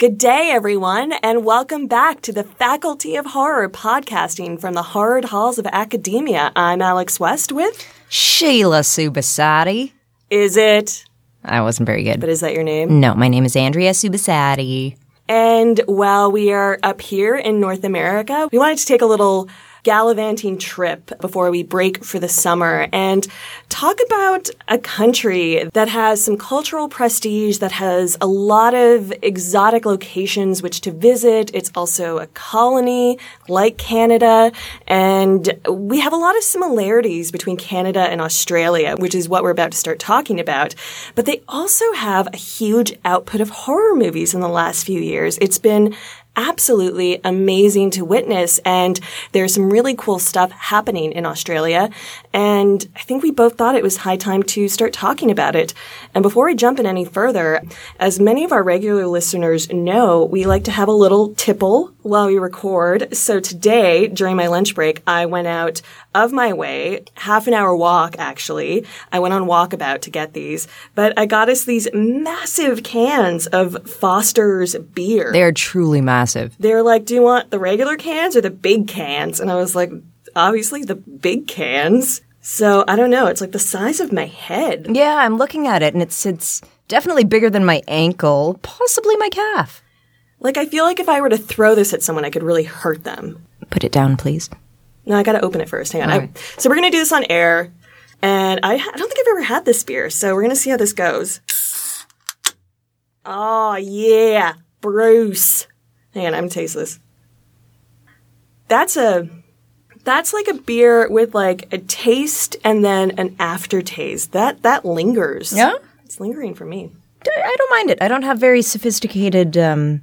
Good day, everyone, and welcome back to the Faculty of Horror podcasting from the horrid halls of academia. I'm Alex West with Sheila Subasati. Is it? I wasn't very good. But is that your name? No, my name is Andrea Subasati. And while we are up here in North America, we wanted to take a little gallivanting trip before we break for the summer and talk about a country that has some cultural prestige, that has a lot of exotic locations which to visit. It's also a colony like Canada, and we have a lot of similarities between Canada and Australia, which is what we're about to start talking about. But they also have a huge output of horror movies in the last few years. It's been absolutely amazing to witness, and there's some really cool stuff happening in Australia, and I think we both thought it was high time to start talking about it. And before we jump in any further, as many of our regular listeners know, we like to have a little tipple while we record. So today, during my lunch break, I went out of my way, half an hour walk actually. I went on Walkabout to get these, but I got us these massive cans of Foster's beer. They are truly massive. They're like, do you want the regular cans or the big cans? And I was like, obviously the big cans. So I don't know. It's like the size of my head. Yeah, I'm looking at it, and it's definitely bigger than my ankle, possibly my calf. Like, I feel like if I were to throw this at someone, I could really hurt them. Put it down, please. No, I gotta open it first. Hang on. Right. So we're gonna do this on air, and I don't think I've ever had this beer, so we're gonna see how this goes. Oh, yeah. Bruce. Hang on, I'm gonna taste this. That's like a beer with like a taste and then an aftertaste. That lingers. Yeah? It's lingering for me. I don't mind it. I don't have very sophisticated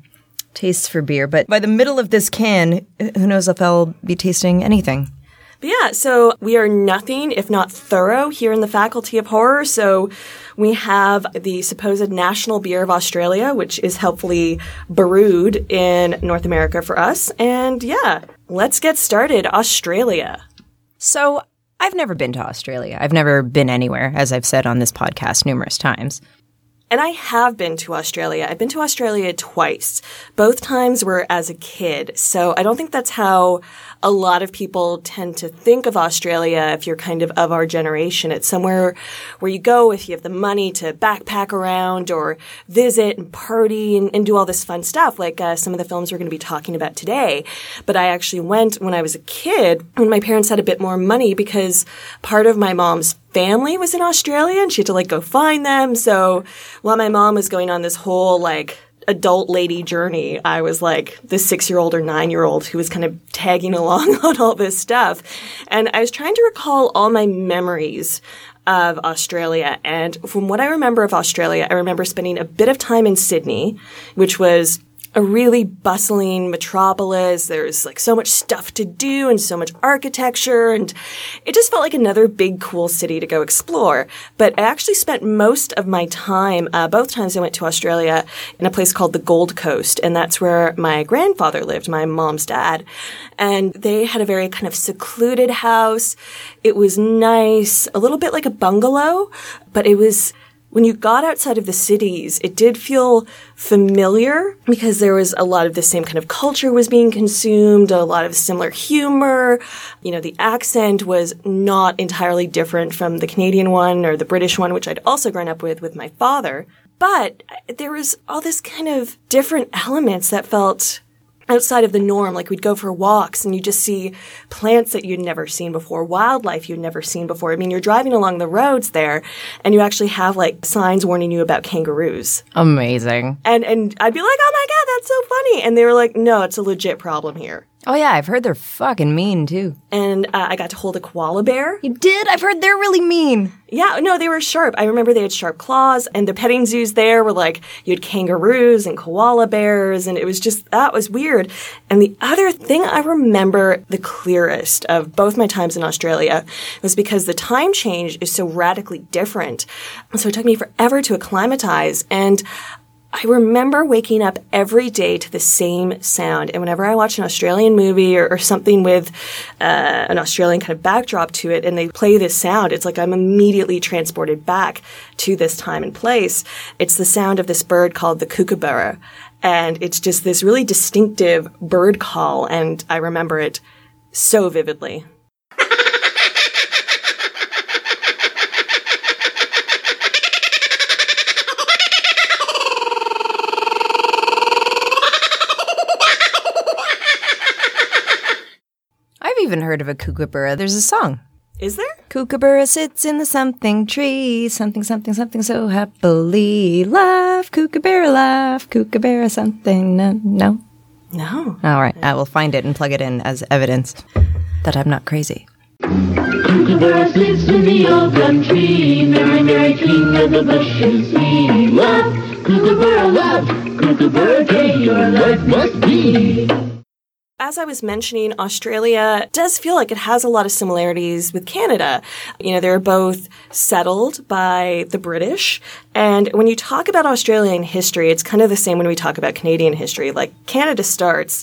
tastes for beer, but by the middle of this can, who knows if I'll be tasting anything. But yeah, so we are nothing if not thorough here in the Faculty of Horror. So we have the supposed national beer of Australia, which is helpfully brewed in North America for us. And yeah, let's get started. Australia. So I've never been to Australia. I've never been anywhere, as I've said on this podcast numerous times. And I have been to Australia. I've been to Australia twice. Both times were as a kid. So I don't think that's how a lot of people tend to think of Australia if you're kind of our generation. It's somewhere where you go if you have the money to backpack around or visit and party and do all this fun stuff, like some of the films we're going to be talking about today. But I actually went when I was a kid, when my parents had a bit more money, because part of my mom's family was in Australia and she had to like go find them. So while my mom was going on this whole like adult lady journey, I was like the 6-year-old or 9-year-old who was kind of tagging along on all this stuff. And I was trying to recall all my memories of Australia. And from what I remember of Australia, I remember spending a bit of time in Sydney, which was a really bustling metropolis. There's like so much stuff to do and so much architecture, and it just felt like another big cool city to go explore. But I actually spent most of my time, both times I went to Australia, in a place called the Gold Coast, and that's where my grandfather lived, my mom's dad. And they had a very kind of secluded house. It was nice, a little bit like a bungalow, but it was, when you got outside of the cities, it did feel familiar because there was a lot of the same kind of culture was being consumed, a lot of similar humor. You know, the accent was not entirely different from the Canadian one or the British one, which I'd also grown up with my father. But there was all this kind of different elements that felt outside of the norm. Like we'd go for walks and you just see plants that you'd never seen before, wildlife you'd never seen before. I mean, you're driving along the roads there and you actually have like signs warning you about kangaroos. Amazing. And I'd be like, oh my God, that's so funny. And they were like, no, it's a legit problem here. Oh yeah, I've heard they're fucking mean too. And I got to hold a koala bear. You did? I've heard they're really mean. Yeah, no, they were sharp. I remember they had sharp claws, and the petting zoos there were like, you had kangaroos and koala bears, and it was just, that was weird. And the other thing I remember the clearest of both my times in Australia was because the time change is so radically different. So it took me forever to acclimatize, and I remember waking up every day to the same sound. And whenever I watch an Australian movie or something with an Australian kind of backdrop to it and they play this sound, it's like I'm immediately transported back to this time and place. It's the sound of this bird called the kookaburra. And it's just this really distinctive bird call, and I remember it so vividly. I've even heard of a kookaburra. There's a song. Is there? Kookaburra sits in the something tree, something, something, something so happily. Laugh, kookaburra something. No? No. All right, I will find it and plug it in as evidence that I'm not crazy. Kookaburra sits in the old gum tree, Mary, Mary, king of the bushes he. Laugh, kookaburra gay, your life must be. As I was mentioning, Australia does feel like it has a lot of similarities with Canada. You know, they're both settled by the British. And when you talk about Australian history, it's kind of the same when we talk about Canadian history. Like, Canada started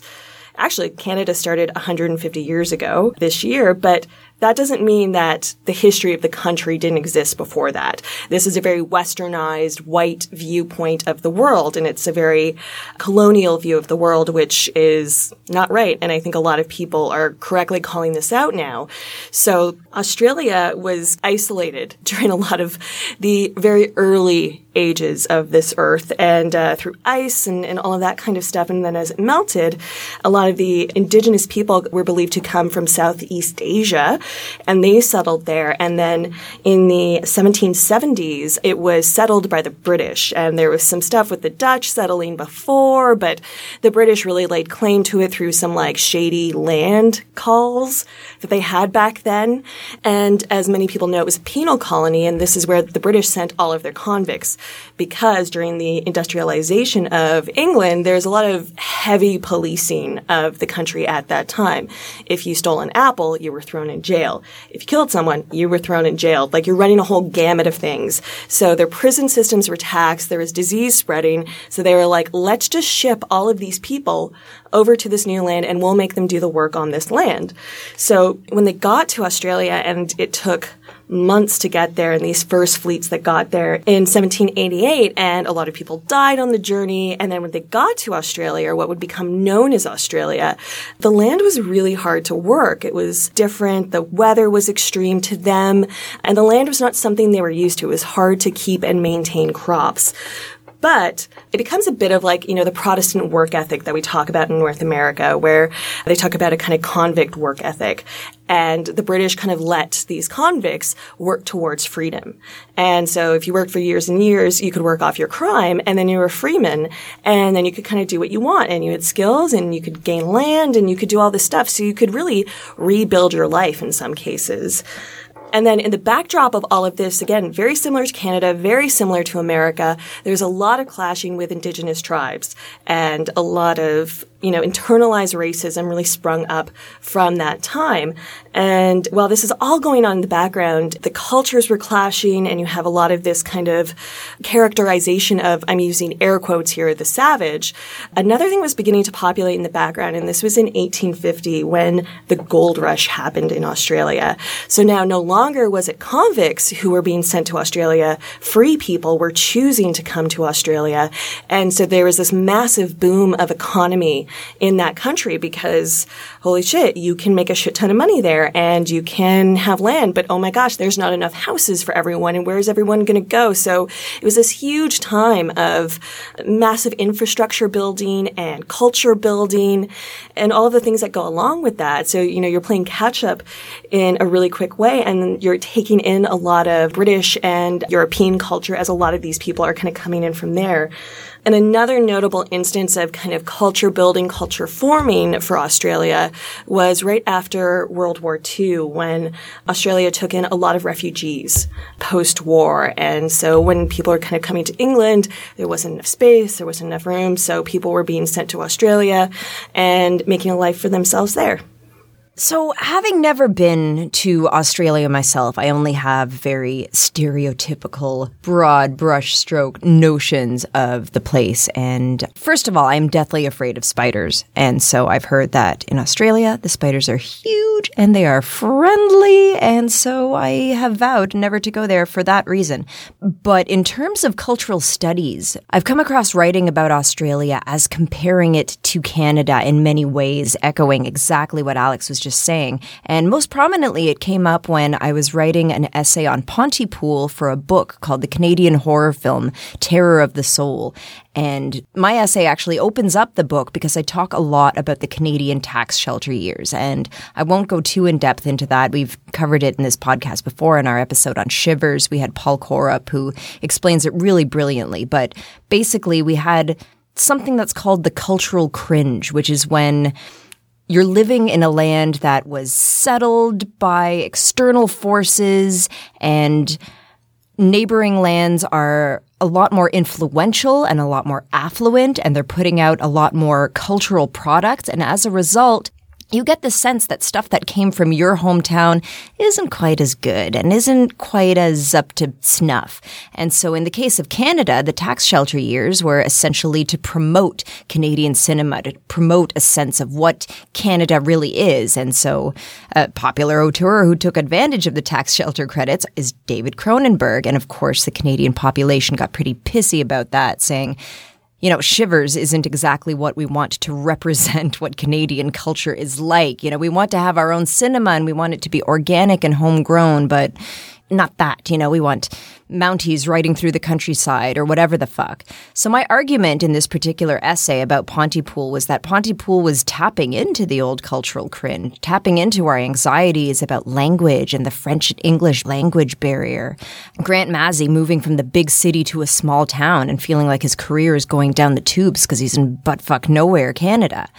150 years ago this year, but that doesn't mean that the history of the country didn't exist before that. This is a very westernized, white viewpoint of the world, and it's a very colonial view of the world, which is not right. And I think a lot of people are correctly calling this out now. So Australia was isolated during a lot of the very early ages of this earth and through ice and all of that kind of stuff. And then as it melted, a lot of the indigenous people were believed to come from Southeast Asia, and they settled there. And then in the 1770s, it was settled by the British. And there was some stuff with the Dutch settling before, but the British really laid claim to it through some like shady land calls that they had back then. And as many people know, it was a penal colony, and this is where the British sent all of their convicts, because during the industrialization of England, there's a lot of heavy policing of the country at that time. If you stole an apple, you were thrown in jail. If you killed someone, you were thrown in jail. Like, you're running a whole gamut of things. So their prison systems were taxed. There was disease spreading. So they were like, let's just ship all of these people over to this new land and we'll make them do the work on this land. So when they got to Australia, and it took months to get there, and these first fleets that got there in 1788, and a lot of people died on the journey. And then when they got to Australia, or what would become known as Australia, the land was really hard to work. It was different. The weather was extreme to them, and the land was not something they were used to. It was hard to keep and maintain crops. But it becomes a bit of like, you know, the Protestant work ethic that we talk about in North America, where they talk about a kind of convict work ethic. And the British kind of let these convicts work towards freedom. And so if you worked for years and years, you could work off your crime, and then you were a freeman, and then you could kind of do what you want, and you had skills, and you could gain land, and you could do all this stuff. So you could really rebuild your life in some cases. And then in the backdrop of all of this, again, very similar to Canada, very similar to America, there's a lot of clashing with indigenous tribes, and a lot of, you know, internalized racism really sprung up from that time. And while this is all going on in the background, the cultures were clashing, and you have a lot of this kind of characterization of, I'm using air quotes here, the savage. Another thing was beginning to populate in the background, and this was in 1850 when the gold rush happened in Australia. So now no longer was it convicts who were being sent to Australia. Free people were choosing to come to Australia. And so there was this massive boom of economy in that country, because holy shit, you can make a shit ton of money there and you can have land, but oh my gosh, there's not enough houses for everyone, and where's everyone going to go? So it was this huge time of massive infrastructure building and culture building and all of the things that go along with that. So, you know, you're playing catch up in a really quick way, and you're taking in a lot of British and European culture, as a lot of these people are kind of coming in from there. And another notable instance of kind of culture building, culture forming for Australia was right after World War II, when Australia took in a lot of refugees post-war. And so when people were kind of coming to England, there wasn't enough space, there wasn't enough room, so people were being sent to Australia and making a life for themselves there. So, having never been to Australia myself, I only have very stereotypical, broad brushstroke notions of the place. And first of all, I'm deathly afraid of spiders. And so I've heard that in Australia, the spiders are huge and they are friendly. And so I have vowed never to go there for that reason. But in terms of cultural studies, I've come across writing about Australia as comparing it to Canada in many ways, echoing exactly what Alex was just saying. And most prominently, it came up when I was writing an essay on Pontypool for a book called the Canadian horror film Terror of the Soul. And my essay actually opens up the book because I talk a lot about the Canadian tax shelter years. And I won't go too in depth into that. We've covered it in this podcast before in our episode on Shivers. We had Paul Korup, who explains it really brilliantly. But basically, we had something that's called the cultural cringe, which is when you're living in a land that was settled by external forces, and neighboring lands are a lot more influential and a lot more affluent, and they're putting out a lot more cultural products. And as a result, you get the sense that stuff that came from your hometown isn't quite as good and isn't quite as up to snuff. And so in the case of Canada, the tax shelter years were essentially to promote Canadian cinema, to promote a sense of what Canada really is. And so a popular auteur who took advantage of the tax shelter credits is David Cronenberg. And of course, the Canadian population got pretty pissy about that, saying, you know, Shivers isn't exactly what we want to represent what Canadian culture is like. You know, we want to have our own cinema and we want it to be organic and homegrown, but not that. You know, we want Mounties riding through the countryside or whatever the fuck. So my argument in this particular essay about Pontypool was that Pontypool was tapping into the old cultural cringe, tapping into our anxieties about language and the French and English language barrier. Grant Massey moving from the big city to a small town and feeling like his career is going down the tubes because he's in buttfuck nowhere, Canada.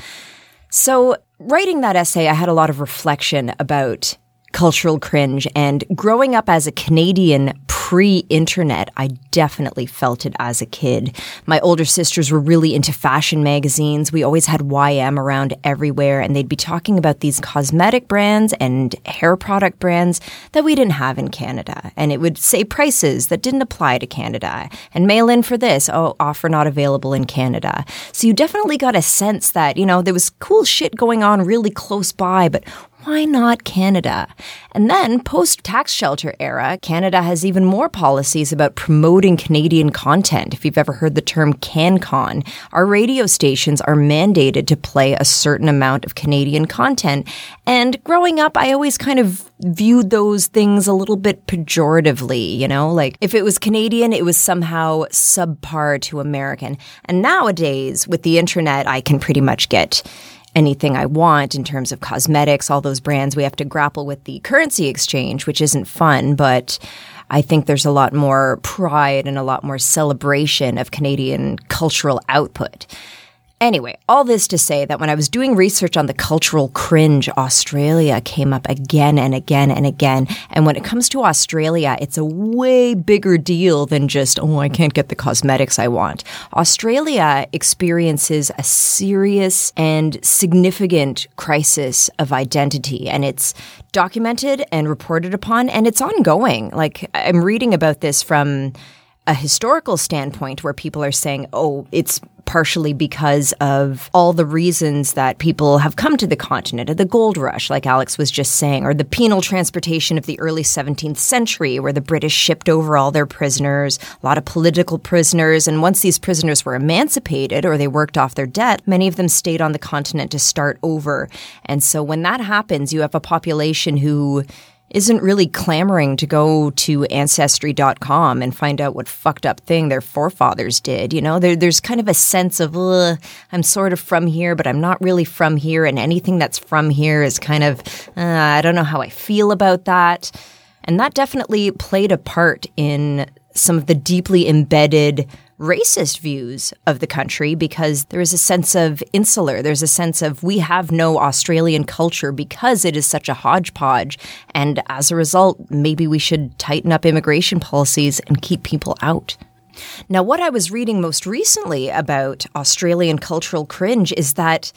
So writing that essay, I had a lot of reflection about cultural cringe, and growing up as a Canadian pre-internet, I definitely felt it as a kid. My older sisters were really into fashion magazines. We always had YM around everywhere, and they'd be talking about these cosmetic brands and hair product brands that we didn't have in Canada. And it would say prices that didn't apply to Canada. And mail in for this, oh, offer not available in Canada. So you definitely got a sense that, you know, there was cool shit going on really close by, but why not Canada? And then post-tax shelter era, Canada has even more policies about promoting Canadian content. If you've ever heard the term CanCon, our radio stations are mandated to play a certain amount of Canadian content. And growing up, I always kind of viewed those things a little bit pejoratively, you know? Like, if it was Canadian, it was somehow subpar to American. And nowadays, with the internet, I can pretty much get anything I want in terms of cosmetics, all those brands. We have to grapple with the currency exchange, which isn't fun, but I think there's a lot more pride and a lot more celebration of Canadian cultural output. Anyway, all this to say that when I was doing research on the cultural cringe, Australia came up again and again and again. And when it comes to Australia, it's a way bigger deal than just, oh, I can't get the cosmetics I want. Australia experiences a serious and significant crisis of identity, and it's documented and reported upon, and it's ongoing. Like, I'm reading about this from a historical standpoint where people are saying, oh, it's partially because of all the reasons that people have come to the continent, the gold rush, like Alex was just saying, or the penal transportation of the early 17th century, where the British shipped over all their prisoners, a lot of political prisoners. And once these prisoners were emancipated or they worked off their debt, many of them stayed on the continent to start over. And so when that happens, you have a population who isn't really clamoring to go to Ancestry.com and find out what fucked up thing their forefathers did. You know, there's kind of a sense of, I'm sort of from here, but I'm not really from here. And anything that's from here is kind of, I don't know how I feel about that. And that definitely played a part in some of the deeply embedded racist views of the country, because there is a sense of insular. There's a sense of we have no Australian culture because it is such a hodgepodge. And as a result, maybe we should tighten up immigration policies and keep people out. Now, what I was reading most recently about Australian cultural cringe is that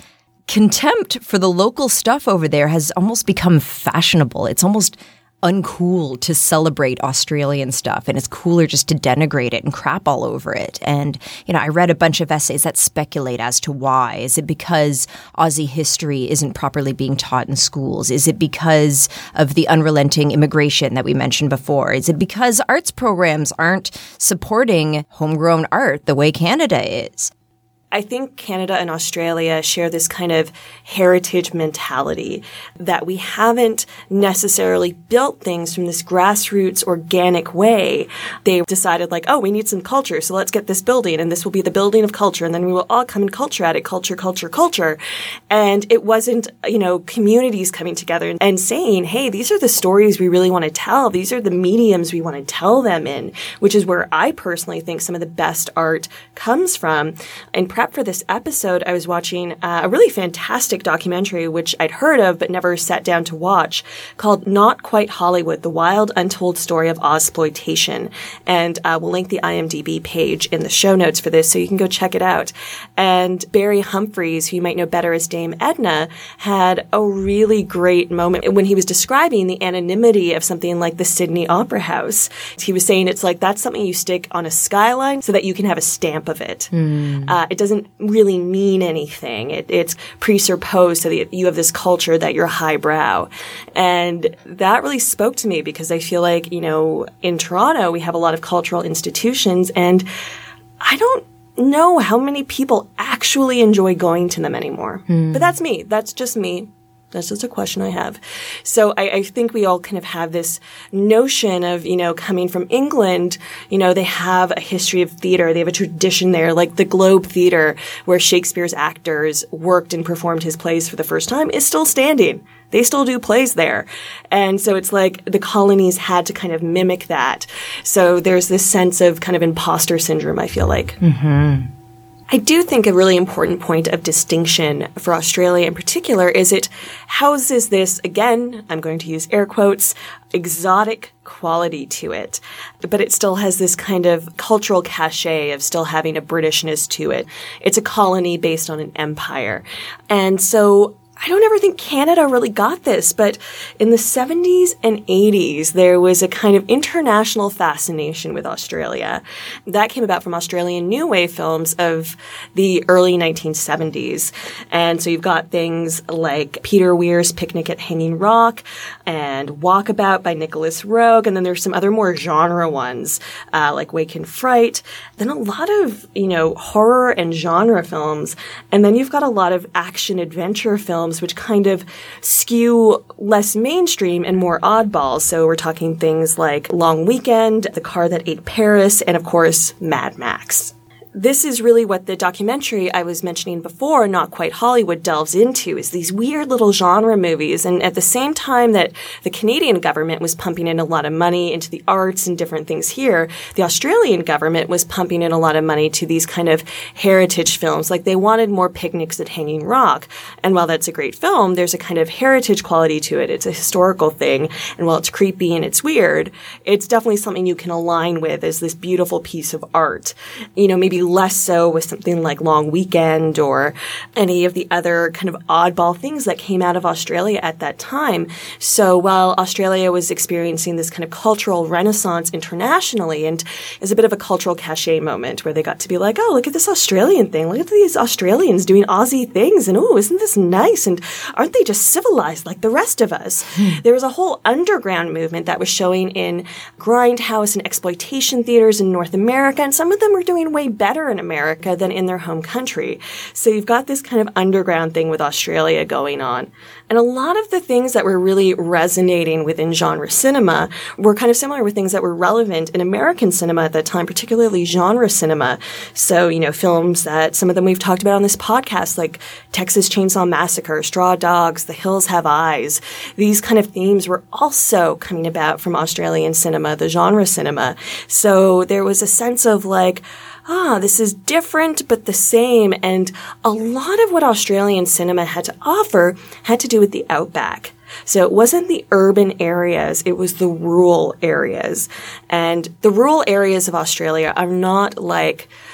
contempt for the local stuff over there has almost become fashionable. It's almost uncool to celebrate Australian stuff, and it's cooler just to denigrate it and crap all over it. And, I read a bunch of essays that speculate as to why. Is it because Aussie history isn't properly being taught in schools? Is it because of the unrelenting immigration that we mentioned before? Is it because arts programs aren't supporting homegrown art the way Canada is? I think Canada and Australia share this kind of heritage mentality that we haven't necessarily built things from this grassroots organic way. They decided like, oh, we need some culture, so let's get this building, and this will be the building of culture, and then we will all come and culture at it, culture, culture, culture. And it wasn't, communities coming together and saying, hey, these are the stories we really want to tell. These are the mediums we want to tell them in, which is where I personally think some of the best art comes from. In prep for this episode, I was watching a really fantastic documentary, which I'd heard of but never sat down to watch, called Not Quite Hollywood, The Wild Untold Story of Ozploitation. And we'll link the IMDb page in the show notes for this, so you can go check it out. And Barry Humphries, who you might know better as Dame Edna, had a really great moment when he was describing the anonymity of something like the Sydney Opera House. He was saying it's like that's something you stick on a skyline so that you can have a stamp of it. It doesn't really mean anything. It's presupposed so that you have this culture that you're highbrow. And that really spoke to me because I feel like, in Toronto, we have a lot of cultural institutions, and I don't know how many people actually enjoy going to them anymore. But that's me. That's just me. That's just a question I have. So I think we all kind of have this notion of, coming from England, they have a history of theater. They have a tradition there, like the Globe Theater, where Shakespeare's actors worked and performed his plays for the first time, is still standing. They still do plays there. And so it's like the colonies had to kind of mimic that. So there's this sense of kind of imposter syndrome, I feel like. Mm-hmm. I do think a really important point of distinction for Australia in particular is it houses this, again, I'm going to use air quotes, exotic quality to it. But it still has this kind of cultural cachet of still having a Britishness to it. It's a colony based on an empire. And so I don't ever think Canada really got this, but in the 70s and 80s, there was a kind of international fascination with Australia. That came about from Australian New Wave films of the early 1970s. And so you've got things like Peter Weir's Picnic at Hanging Rock and Walkabout by Nicholas Roeg. And then there's some other more genre ones, like Wake and Fright. Then a lot of, horror and genre films. And then you've got a lot of action-adventure films which kind of skew less mainstream and more oddball. So we're talking things like Long Weekend, The Car That Ate Paris, and of course, Mad Max. This is really what the documentary I was mentioning before, Not Quite Hollywood, delves into, is these weird little genre movies. And at the same time that the Canadian government was pumping in a lot of money into the arts and different things here, the Australian government was pumping in a lot of money to these kind of heritage films. Like they wanted more Picnics at Hanging Rock. And while that's a great film, there's a kind of heritage quality to it. It's a historical thing. And while it's creepy and it's weird, it's definitely something you can align with as this beautiful piece of art. Maybe less so with something like Long Weekend or any of the other kind of oddball things that came out of Australia at that time. So while Australia was experiencing this kind of cultural renaissance internationally, and is a bit of a cultural cachet moment where they got to be like, oh, look at this Australian thing. Look at these Australians doing Aussie things. And oh, isn't this nice? And aren't they just civilized like the rest of us? There was a whole underground movement that was showing in grindhouse and exploitation theaters in North America. And some of them were doing way better in America than in their home country. So you've got this kind of underground thing with Australia going on. And a lot of the things that were really resonating within genre cinema were kind of similar with things that were relevant in American cinema at that time, particularly genre cinema. So, films that some of them we've talked about on this podcast, like Texas Chainsaw Massacre, Straw Dogs, The Hills Have Eyes. These kind of themes were also coming about from Australian cinema, the genre cinema. So there was a sense of like, this is different but the same. And a lot of what Australian cinema had to offer had to do with the outback. So it wasn't the urban areas, it was the rural areas. And the rural areas of Australia are not like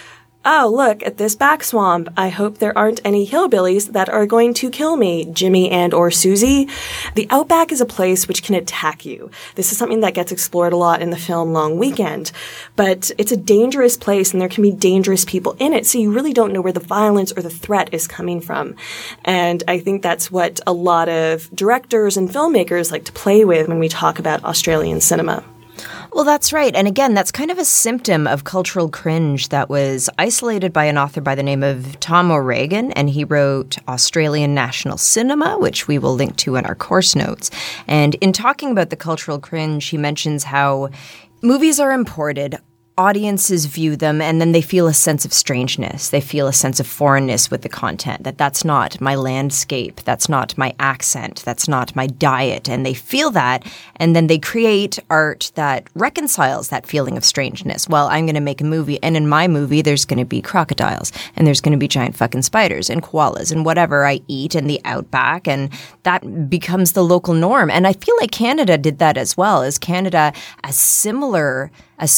oh, look at this back swamp. I hope there aren't any hillbillies that are going to kill me, Jimmy and or Susie. The outback is a place which can attack you. This is something that gets explored a lot in the film Long Weekend. But it's a dangerous place and there can be dangerous people in it, so you really don't know where the violence or the threat is coming from. And I think that's what a lot of directors and filmmakers like to play with when we talk about Australian cinema. Well, that's right. And again, that's kind of a symptom of cultural cringe that was isolated by an author by the name of Tom O'Regan, and he wrote Australian National Cinema, which we will link to in our course notes. And in talking about the cultural cringe, he mentions how movies are imported, audiences view them, and then they feel a sense of strangeness. They feel a sense of foreignness with the content, that's not my landscape, that's not my accent, that's not my diet. And they feel that, and then they create art that reconciles that feeling of strangeness. Well, I'm going to make a movie, and in my movie, there's going to be crocodiles, and there's going to be giant fucking spiders and koalas and whatever I eat in the outback, and that becomes the local norm. And I feel like Canada did that as well. Is Canada as similar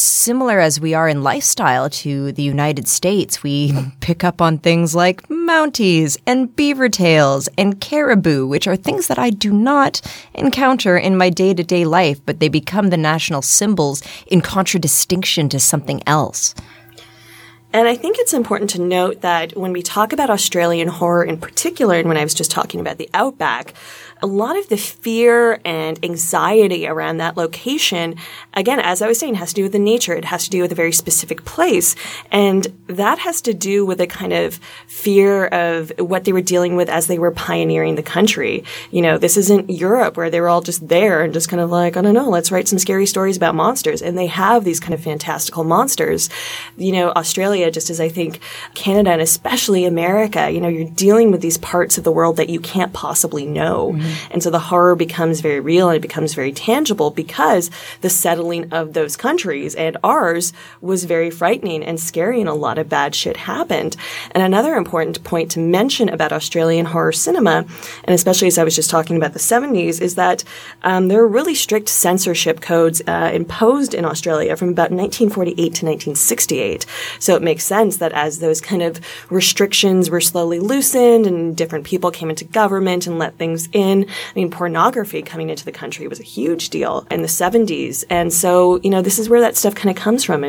as we are in lifestyle to the United States? We pick up on things like Mounties and beaver tails and caribou, which are things that I do not encounter in my day-to-day life, but they become the national symbols in contradistinction to something else. And I think it's important to note that when we talk about Australian horror in particular, and when I was just talking about the outback, a lot of the fear and anxiety around that location, again, as I was saying, has to do with the nature. It has to do with a very specific place. And that has to do with a kind of fear of what they were dealing with as they were pioneering the country. You know, this isn't Europe where they were all just there and just kind of like, I don't know, let's write some scary stories about monsters. And they have these kind of fantastical monsters. You know, Australia, just as I think Canada and especially America, you know, you're dealing with these parts of the world that you can't possibly know. Mm-hmm. And so the horror becomes very real and it becomes very tangible because the settling of those countries and ours was very frightening and scary and a lot of bad shit happened. And another important point to mention about Australian horror cinema, and especially as I was just talking about the 70s, is that there are really strict censorship codes imposed in Australia from about 1948 to 1968. So it makes sense that as those kind of restrictions were slowly loosened and different people came into government and let things in, I mean, pornography coming into the country was a huge deal in the 70s. And so, you know, this is where that stuff kind of comes from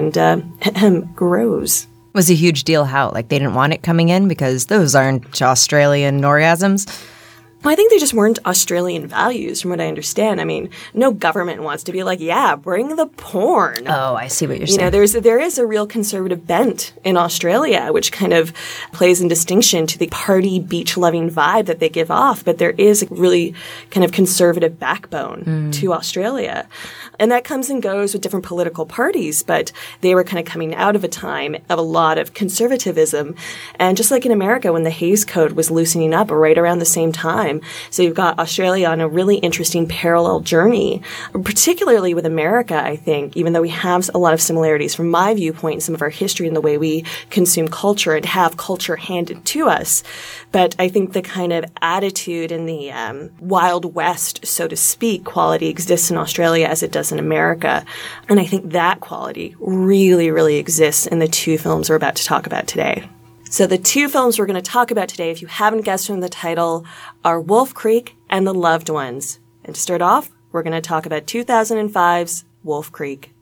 and grows. Was a huge deal how? Like they didn't want it coming in because those aren't Australian orgasms? Well, I think they just weren't Australian values, from what I understand. I mean, no government wants to be like, yeah, bring the porn. Oh, I see what you're saying. You know, there is a real conservative bent in Australia, which kind of plays in distinction to the party, beach-loving vibe that they give off. But there is a really kind of conservative backbone to Australia. And that comes and goes with different political parties, but they were kind of coming out of a time of a lot of conservatism. And just like in America, when the Hays Code was loosening up right around the same time, so you've got Australia on a really interesting parallel journey, particularly with America, I think, even though we have a lot of similarities from my viewpoint, some of our history and the way we consume culture and have culture handed to us. But I think the kind of attitude and the Wild West, so to speak, quality exists in Australia as it does in America. And I think that quality really, really exists in the two films we're about to talk about today. So the two films we're going to talk about today, if you haven't guessed from the title, are Wolf Creek and The Loved Ones. And to start off, we're going to talk about 2005's Wolf Creek.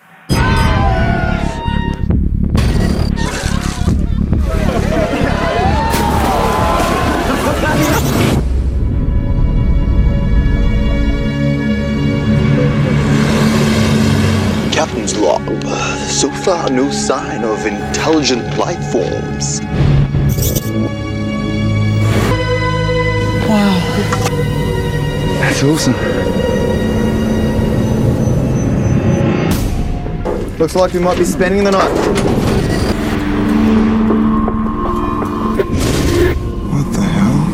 Captain's log. So far, no sign of intelligent life forms. Wow. That's awesome. Looks like we might be spending the night. What the hell?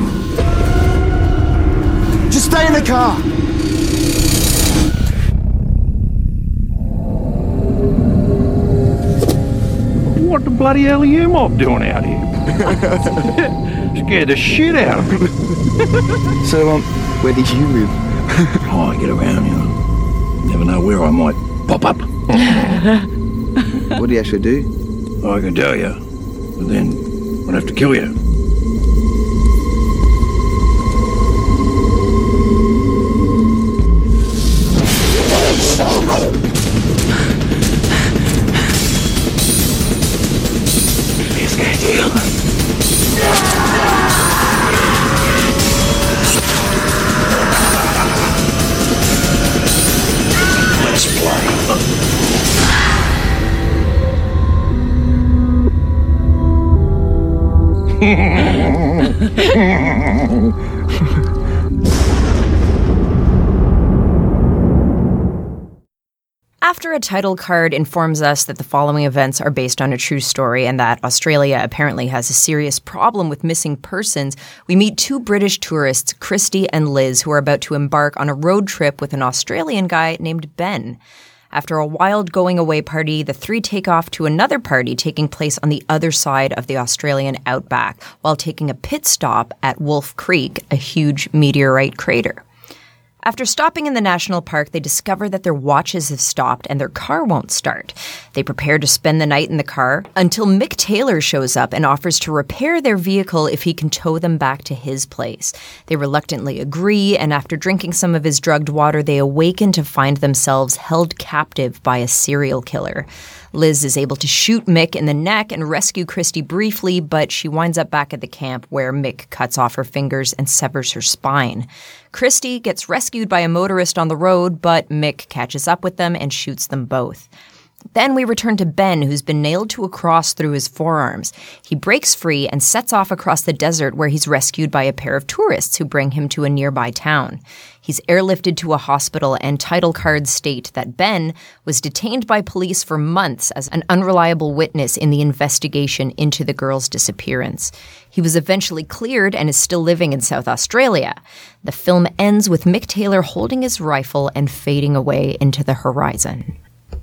Just stay in the car! What the bloody hell are you mob doing out here? Scared the shit out of me. So, where did you live? Oh, I get around, you know. Never know where I might pop up. What do you actually do? I can tell you. But then I'd have to kill you. Let's play. After a title card informs us that the following events are based on a true story and that Australia apparently has a serious problem with missing persons, we meet two British tourists, Christy and Liz, who are about to embark on a road trip with an Australian guy named Ben. After a wild going-away party, the three take off to another party taking place on the other side of the Australian outback while taking a pit stop at Wolf Creek, a huge meteorite crater. After stopping in the national park, they discover that their watches have stopped and their car won't start. They prepare to spend the night in the car until Mick Taylor shows up and offers to repair their vehicle if he can tow them back to his place. They reluctantly agree, and after drinking some of his drugged water, they awaken to find themselves held captive by a serial killer. Liz is able to shoot Mick in the neck and rescue Christy briefly, but she winds up back at the camp where Mick cuts off her fingers and severs her spine. Christy gets rescued by a motorist on the road, but Mick catches up with them and shoots them both. Then we return to Ben, who's been nailed to a cross through his forearms. He breaks free and sets off across the desert where he's rescued by a pair of tourists who bring him to a nearby town. He's airlifted to a hospital, and title cards state that Ben was detained by police for months as an unreliable witness in the investigation into the girl's disappearance. He was eventually cleared and is still living in South Australia. The film ends with Mick Taylor holding his rifle and fading away into the horizon.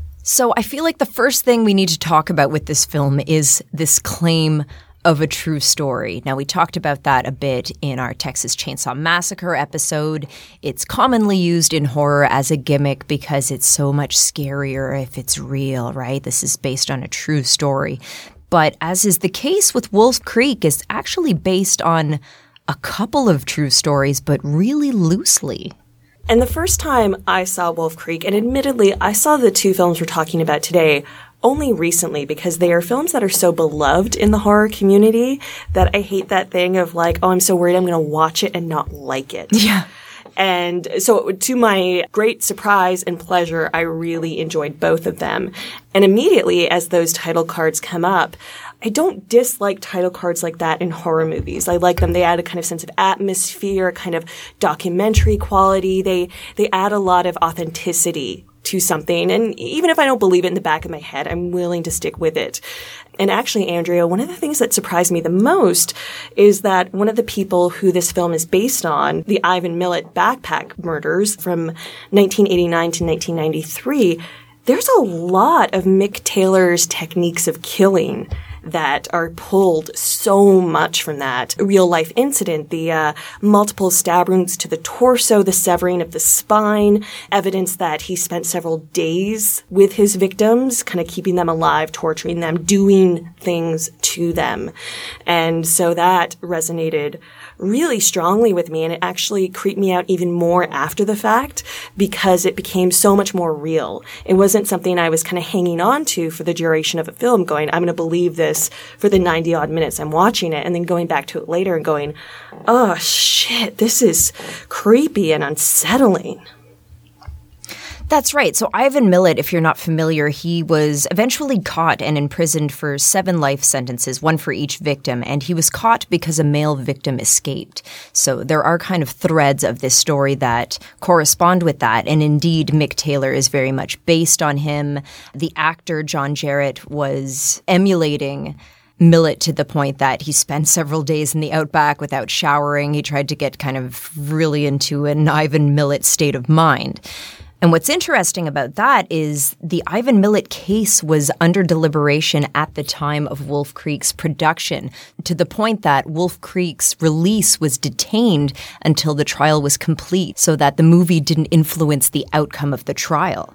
So I feel like the first thing we need to talk about with this film is this claim of a true story. Now, we talked about that a bit in our Texas Chainsaw Massacre episode. It's commonly used in horror as a gimmick because it's so much scarier if it's real, right? This is based on a true story. But as is the case with Wolf Creek, it's actually based on a couple of true stories, but really loosely. And the first time I saw Wolf Creek, and admittedly, I saw the two films we're talking about today only recently because they are films that are so beloved in the horror community that I hate that thing of like, oh, I'm so worried I'm going to watch it and not like it. Yeah. And so to my great surprise and pleasure, I really enjoyed both of them. And immediately as those title cards come up, I don't dislike title cards like that in horror movies. I like them. They add a kind of sense of atmosphere, kind of documentary quality. They add a lot of authenticity to something. And even if I don't believe it in the back of my head, I'm willing to stick with it. And actually, Andrea, one of the things that surprised me the most is that one of the people who this film is based on, the Ivan Millet backpack murders from 1989 to 1993, there's a lot of Mick Taylor's techniques of killing that are pulled so much from that real-life incident. The multiple stab wounds to the torso, the severing of the spine, evidence that he spent several days with his victims, kind of keeping them alive, torturing them, doing things to them. And so that resonated really strongly with me, and it actually creeped me out even more after the fact because it became so much more real. It wasn't something I was kind of hanging on to for the duration of a film, going, I'm going to believe this for the 90-odd minutes I'm watching it, and then going back to it later and going, oh, shit, this is creepy and unsettling. That's right. So Ivan Millet, if you're not familiar, he was eventually caught and imprisoned for 7 life sentences, 1 for each victim, and he was caught because a male victim escaped. So there are kind of threads of this story that correspond with that, and indeed Mick Taylor is very much based on him. The actor John Jarratt was emulating Millet to the point that he spent several days in the outback without showering. He tried to get kind of really into an Ivan Millet state of mind. And what's interesting about that is the Ivan Millet case was under deliberation at the time of Wolf Creek's production, to the point that Wolf Creek's release was detained until the trial was complete so that the movie didn't influence the outcome of the trial.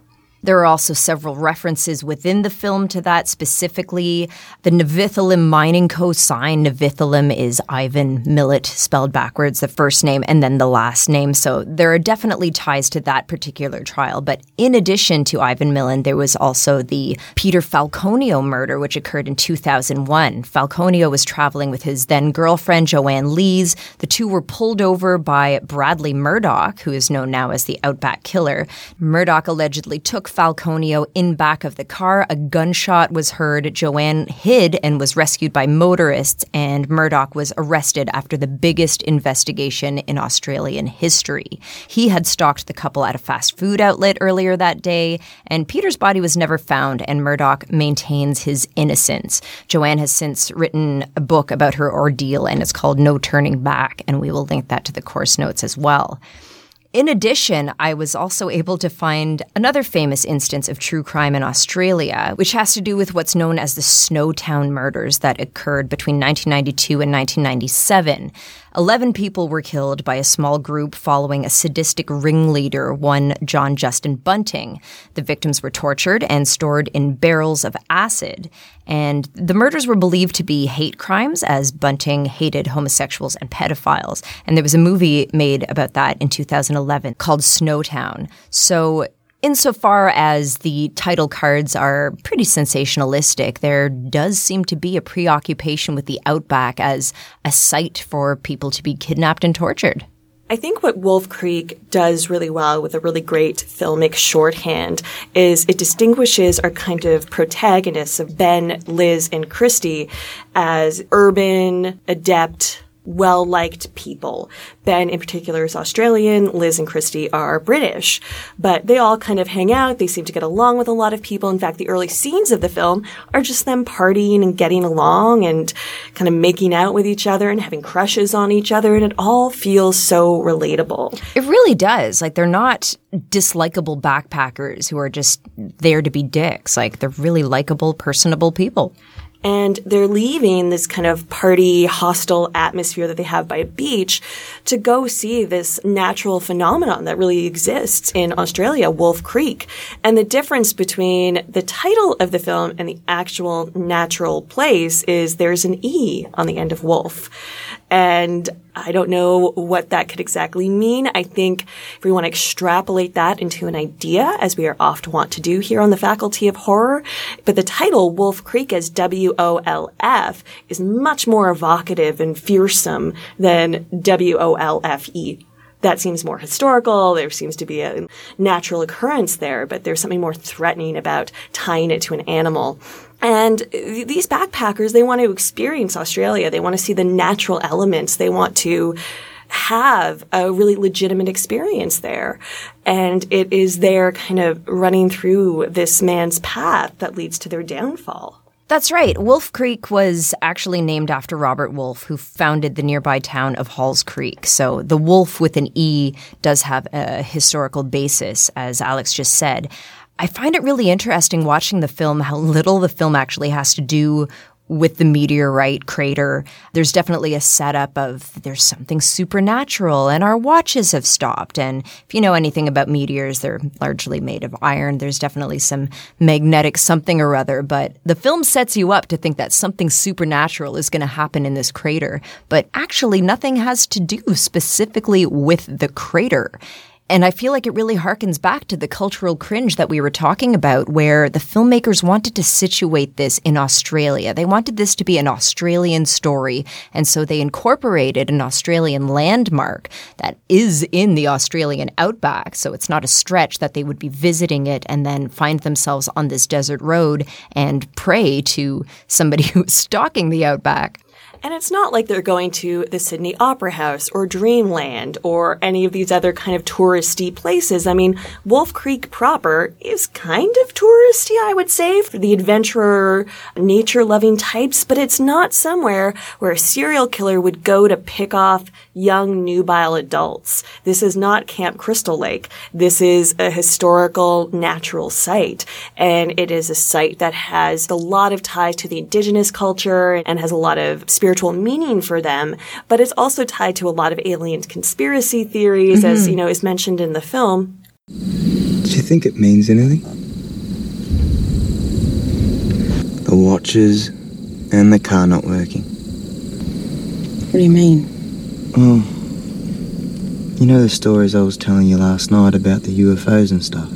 There are also several references within the film to that, specifically the Navithalim Mining Co. sign. Navithalim is Ivan Millet, spelled backwards, the first name and then the last name. So there are definitely ties to that particular trial. But in addition to Ivan Millet, there was also the Peter Falconio murder, which occurred in 2001. Falconio was traveling with his then-girlfriend, Joanne Lees. The two were pulled over by Bradley Murdoch, who is known now as the Outback Killer. Murdoch allegedly took Falconio in back of the car. A gunshot was heard. Joanne hid and was rescued by motorists, and Murdoch was arrested after the biggest investigation in Australian history. He had stalked the couple at a fast food outlet earlier that day, and Peter's body was never found, and Murdoch maintains his innocence. Joanne has since written a book about her ordeal, and it's called No Turning Back, and we will link that to the course notes as well. In addition, I was also able to find another famous instance of true crime in Australia, which has to do with what's known as the Snowtown murders that occurred between 1992 and 1997. 11 people were killed by a small group following a sadistic ringleader, one John Justin Bunting. The victims were tortured and stored in barrels of acid. And the murders were believed to be hate crimes, as Bunting hated homosexuals and pedophiles. And there was a movie made about that in 2011 called Snowtown. So insofar as the title cards are pretty sensationalistic, there does seem to be a preoccupation with the Outback as a site for people to be kidnapped and tortured. I think what Wolf Creek does really well with a really great filmic shorthand is it distinguishes our kind of protagonists of Ben, Liz, and Christy as urban, adept, well-liked people. Ben in particular is Australian, Liz and Christy are British, but they all kind of hang out. They seem to get along with a lot of people. In fact, the early scenes of the film are just them partying and getting along and kind of making out with each other and having crushes on each other, and it all feels so relatable. It really does. Like, they're not dislikable backpackers who are just there to be dicks. Like, they're really likable, personable people. And they're leaving this kind of party, hostile atmosphere that they have by a beach to go see this natural phenomenon that really exists in Australia, Wolf Creek. And the difference between the title of the film and the actual natural place is there's an E on the end of wolf. And I don't know what that could exactly mean. I think if we want to extrapolate that into an idea, as we are often want to do here on the Faculty of Horror, but the title Wolf Creek as WOLF is much more evocative and fearsome than WOLFE. That seems more historical. There seems to be a natural occurrence there, but there's something more threatening about tying it to an animal. And these backpackers, they want to experience Australia. They want to see the natural elements. They want to have a really legitimate experience there. And it is their kind of running through this man's path that leads to their downfall. That's right. Wolf Creek was actually named after Robert Wolfe, who founded the nearby town of Halls Creek. So the wolf with an E does have a historical basis, as Alex just said. I find it really interesting watching the film how little the film actually has to do with the meteorite crater. There's definitely a setup of there's something supernatural and our watches have stopped. And if you know anything about meteors, they're largely made of iron. There's definitely some magnetic something or other, but the film sets you up to think that something supernatural is going to happen in this crater. But actually nothing has to do specifically with the crater. And I feel like it really harkens back to the cultural cringe that we were talking about, where the filmmakers wanted to situate this in Australia. They wanted this to be an Australian story, and so they incorporated an Australian landmark that is in the Australian outback. So it's not a stretch that they would be visiting it and then find themselves on this desert road and pray to somebody who's stalking the outback. And it's not like they're going to the Sydney Opera House or Dreamland or any of these other kind of touristy places. I mean, Wolf Creek proper is kind of touristy, I would say, for the adventurer, nature-loving types, but it's not somewhere where a serial killer would go to pick off young, nubile adults. This is not Camp Crystal Lake. This is a historical, natural site, and it is a site that has a lot of ties to the indigenous culture and has a lot of spiritual meaning for them, but it's also tied to a lot of alien conspiracy theories, as, you know, is mentioned in the film. Do you think it means anything? The watches and the car not working. What do you mean? Oh, you know the stories I was telling you last night about the UFOs and stuff?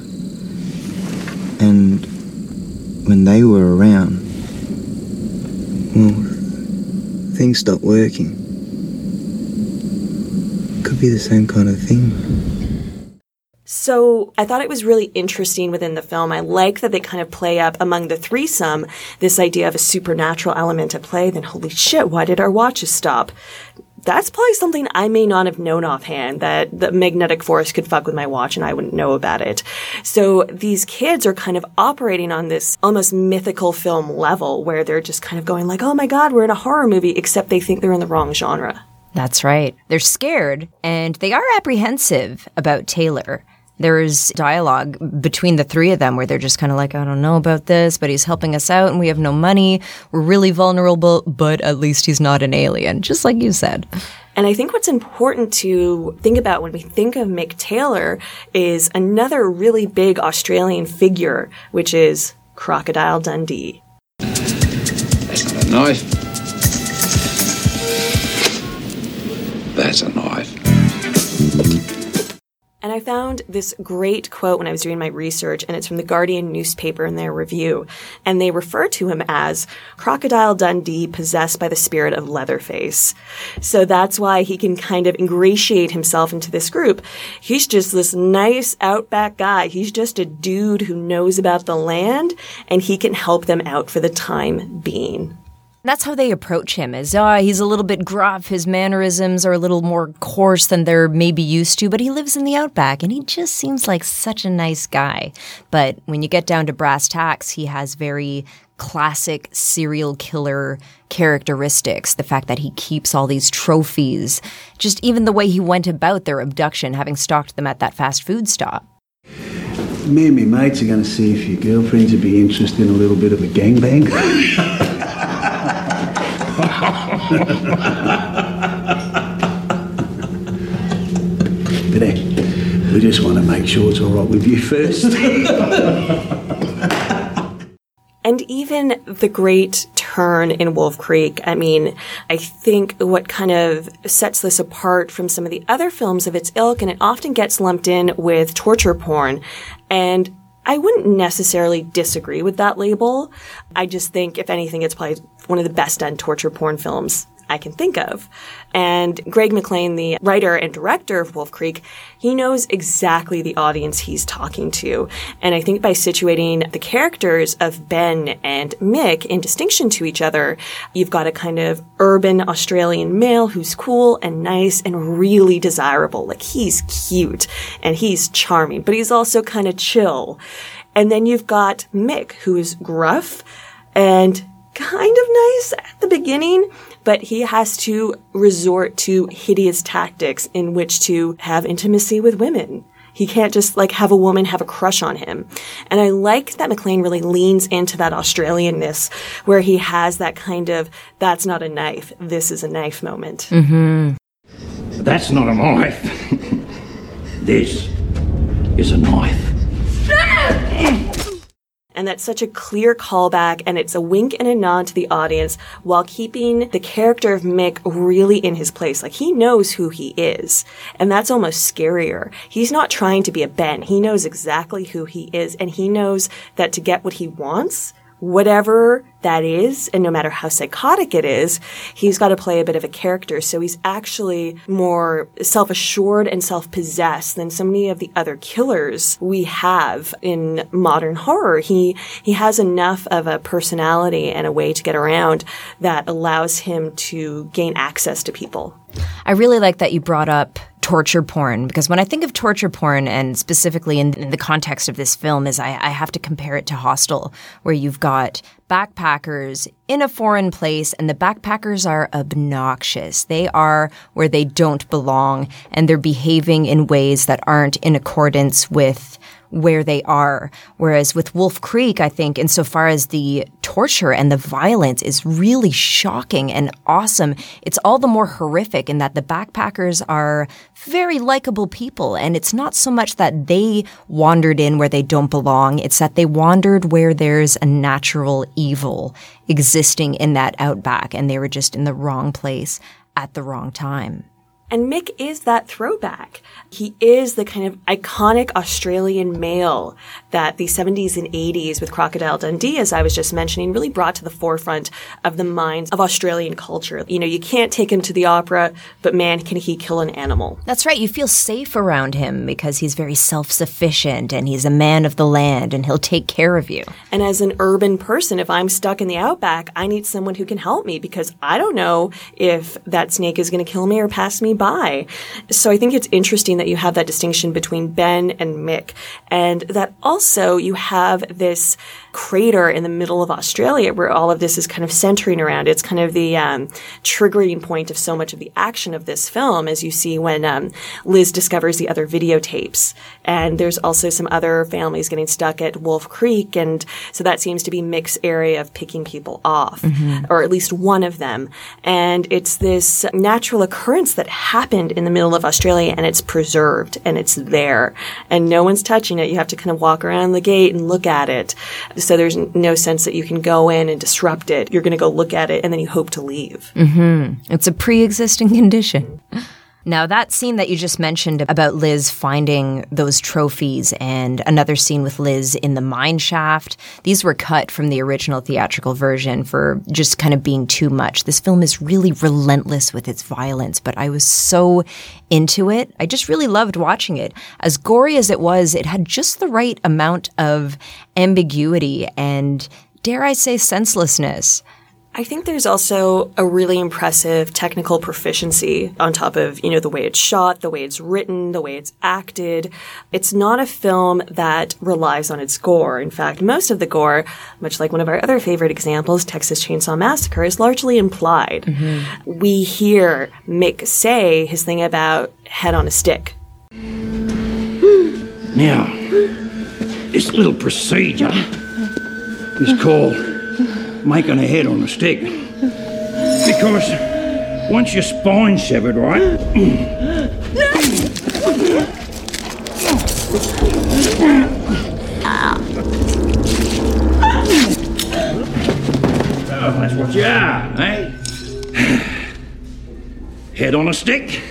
And when they were around, well, things stopped working. Could be the same kind of thing. So I thought it was really interesting within the film. I like that they kind of play up among the threesome this idea of a supernatural element at play. Then holy shit, why did our watches stop? That's probably something I may not have known offhand, that the magnetic force could fuck with my watch and I wouldn't know about it. So these kids are kind of operating on this almost mythical film level where they're just kind of going like, oh my God, we're in a horror movie, except they think they're in the wrong genre. That's right. They're scared, and they are apprehensive about Taylor. There's dialogue between the three of them where they're just kind of like, I don't know about this, but he's helping us out and we have no money. We're really vulnerable, but at least he's not an alien, just like you said. And I think what's important to think about when we think of Mick Taylor is another really big Australian figure, which is Crocodile Dundee. That's not a knife. That's a knife. And I found this great quote when I was doing my research, and it's from the Guardian newspaper in their review. And they refer to him as Crocodile Dundee possessed by the spirit of Leatherface. So that's why he can kind of ingratiate himself into this group. He's just this nice outback guy. He's just a dude who knows about the land, and he can help them out for the time being. That's how they approach him, is he's a little bit gruff, his mannerisms are a little more coarse than they're maybe used to, but he lives in the outback, and he just seems like such a nice guy. But when you get down to brass tacks, he has very classic serial killer characteristics. The fact that he keeps all these trophies, just even the way he went about their abduction, having stalked them at that fast food stop. Me and my mates are going to see if your girlfriends would be interested in a little bit of a gangbang. But we just want to make sure it's all right with you first. And even the great turn in Wolf Creek, I mean, I think what kind of sets this apart from some of the other films of its ilk, and it often gets lumped in with torture porn, and I wouldn't necessarily disagree with that label. I just think, if anything, it's probably one of the best done torture porn films I can think of. And Greg McLean, the writer and director of Wolf Creek, he knows exactly the audience he's talking to. And I think by situating the characters of Ben and Mick in distinction to each other, you've got a kind of urban Australian male who's cool and nice and really desirable. Like, he's cute and he's charming, but he's also kind of chill. And then you've got Mick, who is gruff and kind of nice at the beginning, but he has to resort to hideous tactics in which to have intimacy with women. He can't just have a woman have a crush on him. And I like that McLean really leans into that Australianness where he has that kind of, that's not a knife, this is a knife moment. Mm-hmm. That's not a knife. This is a knife. And that's such a clear callback, and it's a wink and a nod to the audience while keeping the character of Mick really in his place. Like, he knows who he is, and that's almost scarier. He's not trying to be a Ben. He knows exactly who he is, and he knows that to get what he wants, whatever that is, and no matter how psychotic it is, he's got to play a bit of a character. So he's actually more self-assured and self-possessed than so many of the other killers we have in modern horror. He has enough of a personality and a way to get around that allows him to gain access to people. I really like that you brought up torture porn, because when I think of torture porn, and specifically in the context of this film, is I have to compare it to Hostel, where you've got backpackers in a foreign place, and the backpackers are obnoxious. They are where they don't belong, and they're behaving in ways that aren't in accordance with where they are. Whereas with Wolf Creek, I think, insofar as the torture and the violence is really shocking and awesome, it's all the more horrific in that the backpackers are very likable people. And it's not so much that they wandered in where they don't belong, it's that they wandered where there's a natural evil existing in that outback, and they were just in the wrong place at the wrong time. And Mick is that throwback. He is the kind of iconic Australian male that the 70s and 80s with Crocodile Dundee, as I was just mentioning, really brought to the forefront of the minds of Australian culture. You know, you can't take him to the opera, but man, can he kill an animal. That's right. You feel safe around him because he's very self-sufficient and he's a man of the land and he'll take care of you. And as an urban person, if I'm stuck in the outback, I need someone who can help me because I don't know if that snake is going to kill me or pass me by. So I think it's interesting that you have that distinction between Ben and Mick, and that also you have this crater in the middle of Australia where all of this is kind of centering around. It's kind of the triggering point of so much of the action of this film, as you see when Liz discovers the other videotapes. And there's also some other families getting stuck at Wolf Creek, and so that seems to be Mick's area of picking people off, or at least one of them. And it's this natural occurrence that happened in the middle of Australia, and it's preserved, and it's there, and no one's touching it. You have to kind of walk around the gate and look at it. So there's no sense that you can go in and disrupt it. You're going to go look at it, and then you hope to leave. It's a pre-existing condition. Now, that scene that you just mentioned about Liz finding those trophies and another scene with Liz in the mine shaft, these were cut from the original theatrical version for just kind of being too much. This film is really relentless with its violence, but I was so into it. I just really loved watching it. As gory as it was, it had just the right amount of ambiguity and, dare I say, senselessness. I think there's also a really impressive technical proficiency on top of, you know, the way it's shot, the way it's written, the way it's acted. It's not a film that relies on its gore. In fact, most of the gore, much like one of our other favorite examples, Texas Chainsaw Massacre, is largely implied. We hear Mick say his thing about head on a stick. Now, this little procedure is called making a head on a stick. Because once your spine's severed, right? Oh, that's what you are, eh? Head on a stick.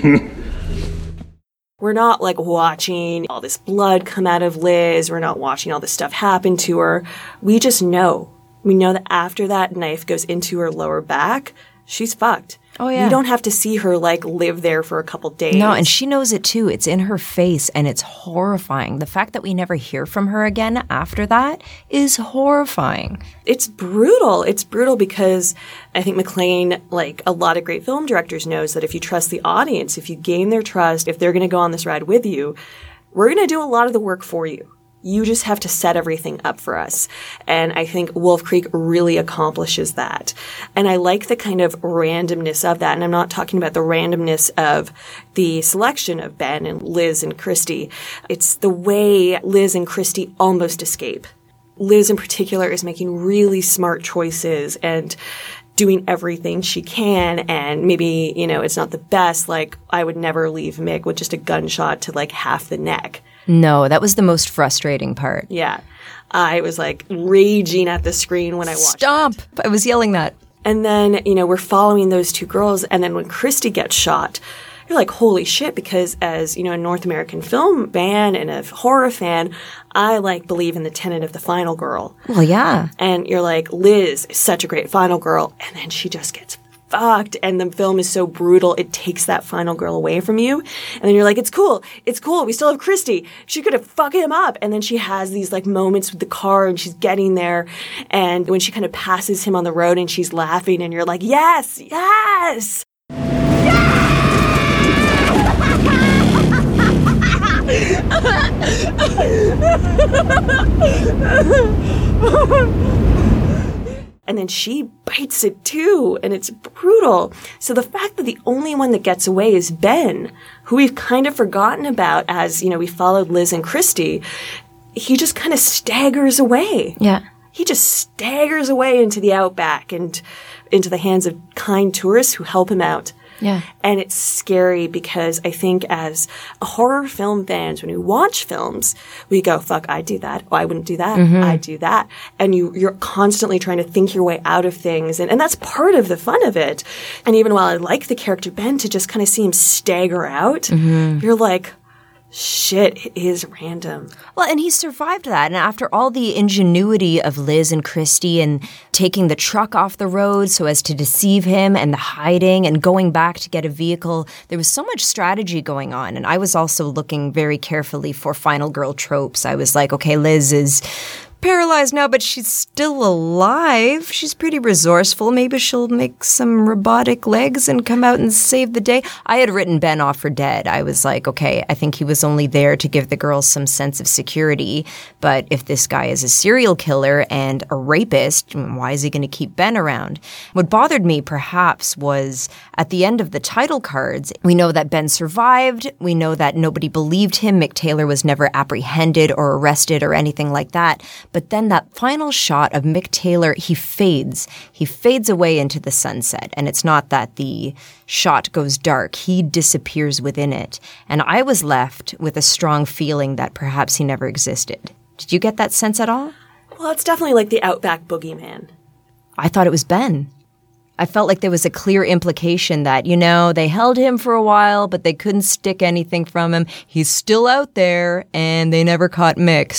We're not like watching all this blood come out of Liz. We're not watching all this stuff happen to her. We just know. We know that after that knife goes into her lower back, she's fucked. Oh, yeah. You don't have to see her, like, live there for a couple days. No, and she knows it, too. It's in her face, and it's horrifying. The fact that we never hear from her again after that is horrifying. It's brutal. It's brutal because I think McLean, like a lot of great film directors, knows that if you trust the audience, if you gain their trust, if they're going to go on this ride with you, we're going to do a lot of the work for you. You just have to set everything up for us. And I think Wolf Creek really accomplishes that. And I like the kind of randomness of that. And I'm not talking about the randomness of the selection of Ben and Liz and Christy. It's the way Liz and Christy almost escape. Liz in particular is making really smart choices and doing everything she can, and maybe, you know, it's not the best, like, I would never leave Mick with just a gunshot to, like, half the neck. No, that was the most frustrating part. Yeah. I was, like, raging at the screen when I watched Stop! it. I was yelling that. And then, you know, we're following those two girls, and then when Christy gets shot, you're like, holy shit, because as, you know, a North American film fan and a horror fan, I, like, believe in the tenet of the final girl. Well, yeah. And you're like, Liz is such a great final girl, and then she just gets fucked, and the film is so brutal, it takes that final girl away from you. And then you're like, it's cool, we still have Christy. She could have fucked him up. And then she has these, like, moments with the car, and she's getting there, and when she kind of passes him on the road, and she's laughing, and you're like, yes, yes! and then she bites it too, and it's brutal. So the fact that the only one that gets away is Ben, who we've kind of forgotten about as, we followed Liz and Christy, he just kind of staggers away. Yeah. He just staggers away into the outback and into the hands of kind tourists who help him out. Yeah. And it's scary because I think as horror film fans, when we watch films, we go, fuck, I'd do that. Oh, I wouldn't do that. I'd do that. And you're constantly trying to think your way out of things. And that's part of the fun of it. And even while I like the character Ben, to just kind of see him stagger out, you're like, shit, it is random. Well, and he survived that. And after all the ingenuity of Liz and Christy and taking the truck off the road so as to deceive him and the hiding and going back to get a vehicle, there was so much strategy going on. And I was also looking very carefully for final girl tropes. I was like, okay, Liz is paralyzed now, but she's still alive. She's pretty resourceful. Maybe she'll make some robotic legs and come out and save the day. I had written Ben off for dead. I was like, okay, I think he was only there to give the girls some sense of security. But if this guy is a serial killer and a rapist, why is he going to keep Ben around? What bothered me, perhaps, was at the end of the title cards, we know that Ben survived. We know that nobody believed him. Mick Taylor was never apprehended or arrested or anything like that. But then that final shot of Mick Taylor, he fades. He fades away into the sunset. And it's not that the shot goes dark. He disappears within it. And I was left with a strong feeling that perhaps he never existed. Did you get that sense at all? Well, it's definitely like the Outback Boogeyman. I thought it was Ben. I felt like there was a clear implication that, they held him for a while, but they couldn't stick anything from him. He's still out there, and they never caught Mick,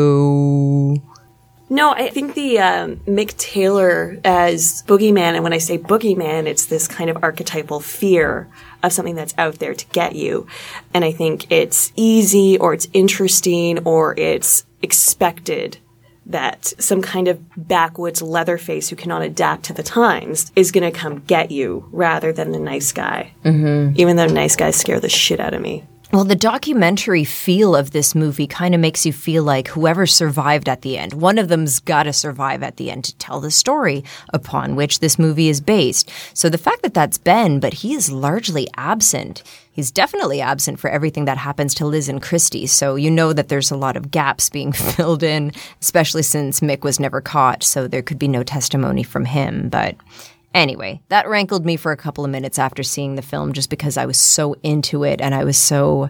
so... No, I think the Mick Taylor as Boogeyman, and when I say Boogeyman, it's this kind of archetypal fear of something that's out there to get you. And I think it's easy, or it's interesting, or it's expected that some kind of backwoods Leatherface who cannot adapt to the times is going to come get you rather than the nice guy. Even though nice guys scare the shit out of me. Well, the documentary feel of this movie kind of makes you feel like whoever survived at the end, one of them's got to survive at the end to tell the story upon which this movie is based. So the fact that that's Ben, but he is largely absent. He's definitely absent for everything that happens to Liz and Christy. So you know that there's a lot of gaps being filled in, especially since Mick was never caught. So there could be no testimony from him. But anyway, that rankled me for a couple of minutes after seeing the film just because I was so into it and I was so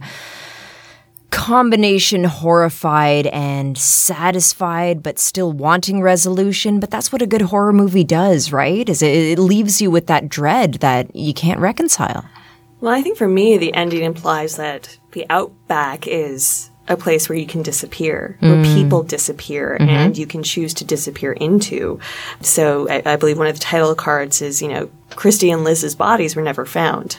combination horrified and satisfied but still wanting resolution. But that's what a good horror movie does, right? It leaves you with that dread that you can't reconcile. Well, I think for me, the ending implies that the Outback is a place where you can disappear, where people disappear, and you can choose to disappear into. So I believe one of the title cards is, Christy and Liz's bodies were never found.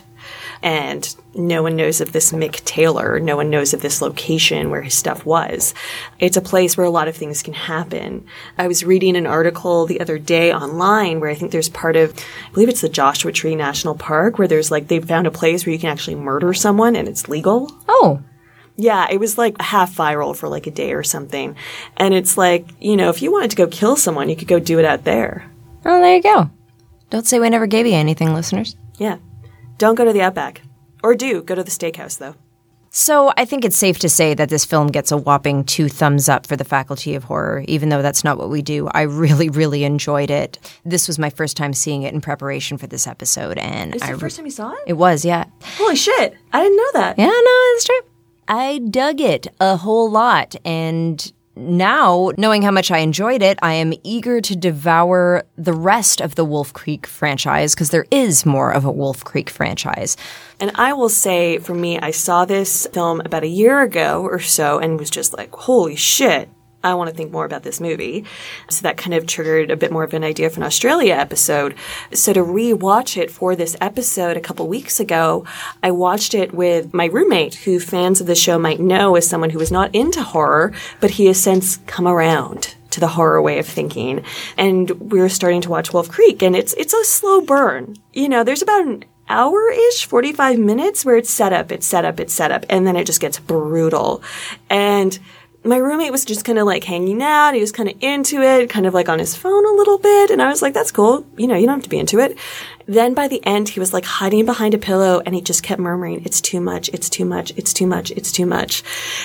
And no one knows of this Mick Taylor. No one knows of this location where his stuff was. It's a place where a lot of things can happen. I was reading an article the other day online where I think there's part of, I believe it's the Joshua Tree National Park, where there's they found a place where you can actually murder someone and it's legal. Oh. Yeah, it was half viral for a day or something. And it's if you wanted to go kill someone, you could go do it out there. Oh, there you go. Don't say we never gave you anything, listeners. Yeah. Don't go to the Outback. Or go to the steakhouse, though. So I think it's safe to say that this film gets a whopping 2 thumbs up for the Faculty of Horror, even though that's not what we do. I really, really enjoyed it. This was my first time seeing it in preparation for this episode. And Is it the first time you saw it? It was, yeah. Holy shit. I didn't know that. Yeah, no, that's true. I dug it a whole lot, and now, knowing how much I enjoyed it, I am eager to devour the rest of the Wolf Creek franchise, because there is more of a Wolf Creek franchise. And I will say, for me, I saw this film about a year ago or so and was just holy shit, I want to think more about this movie. So that kind of triggered a bit more of an idea for an Australia episode. So to re-watch it for this episode a couple weeks ago, I watched it with my roommate, who fans of the show might know as someone who was not into horror, but he has since come around to the horror way of thinking. And we were starting to watch Wolf Creek, and it's a slow burn. There's about an hour-ish, 45 minutes, where it's set up, and then it just gets brutal. And my roommate was just kind of like hanging out. He was kind of into it, kind of like on his phone a little bit. And I was like, that's cool. You know, you don't have to be into it. Then by the end, he was like hiding behind a pillow and he just kept murmuring, it's too much, it's too much, it's too much, it's too much.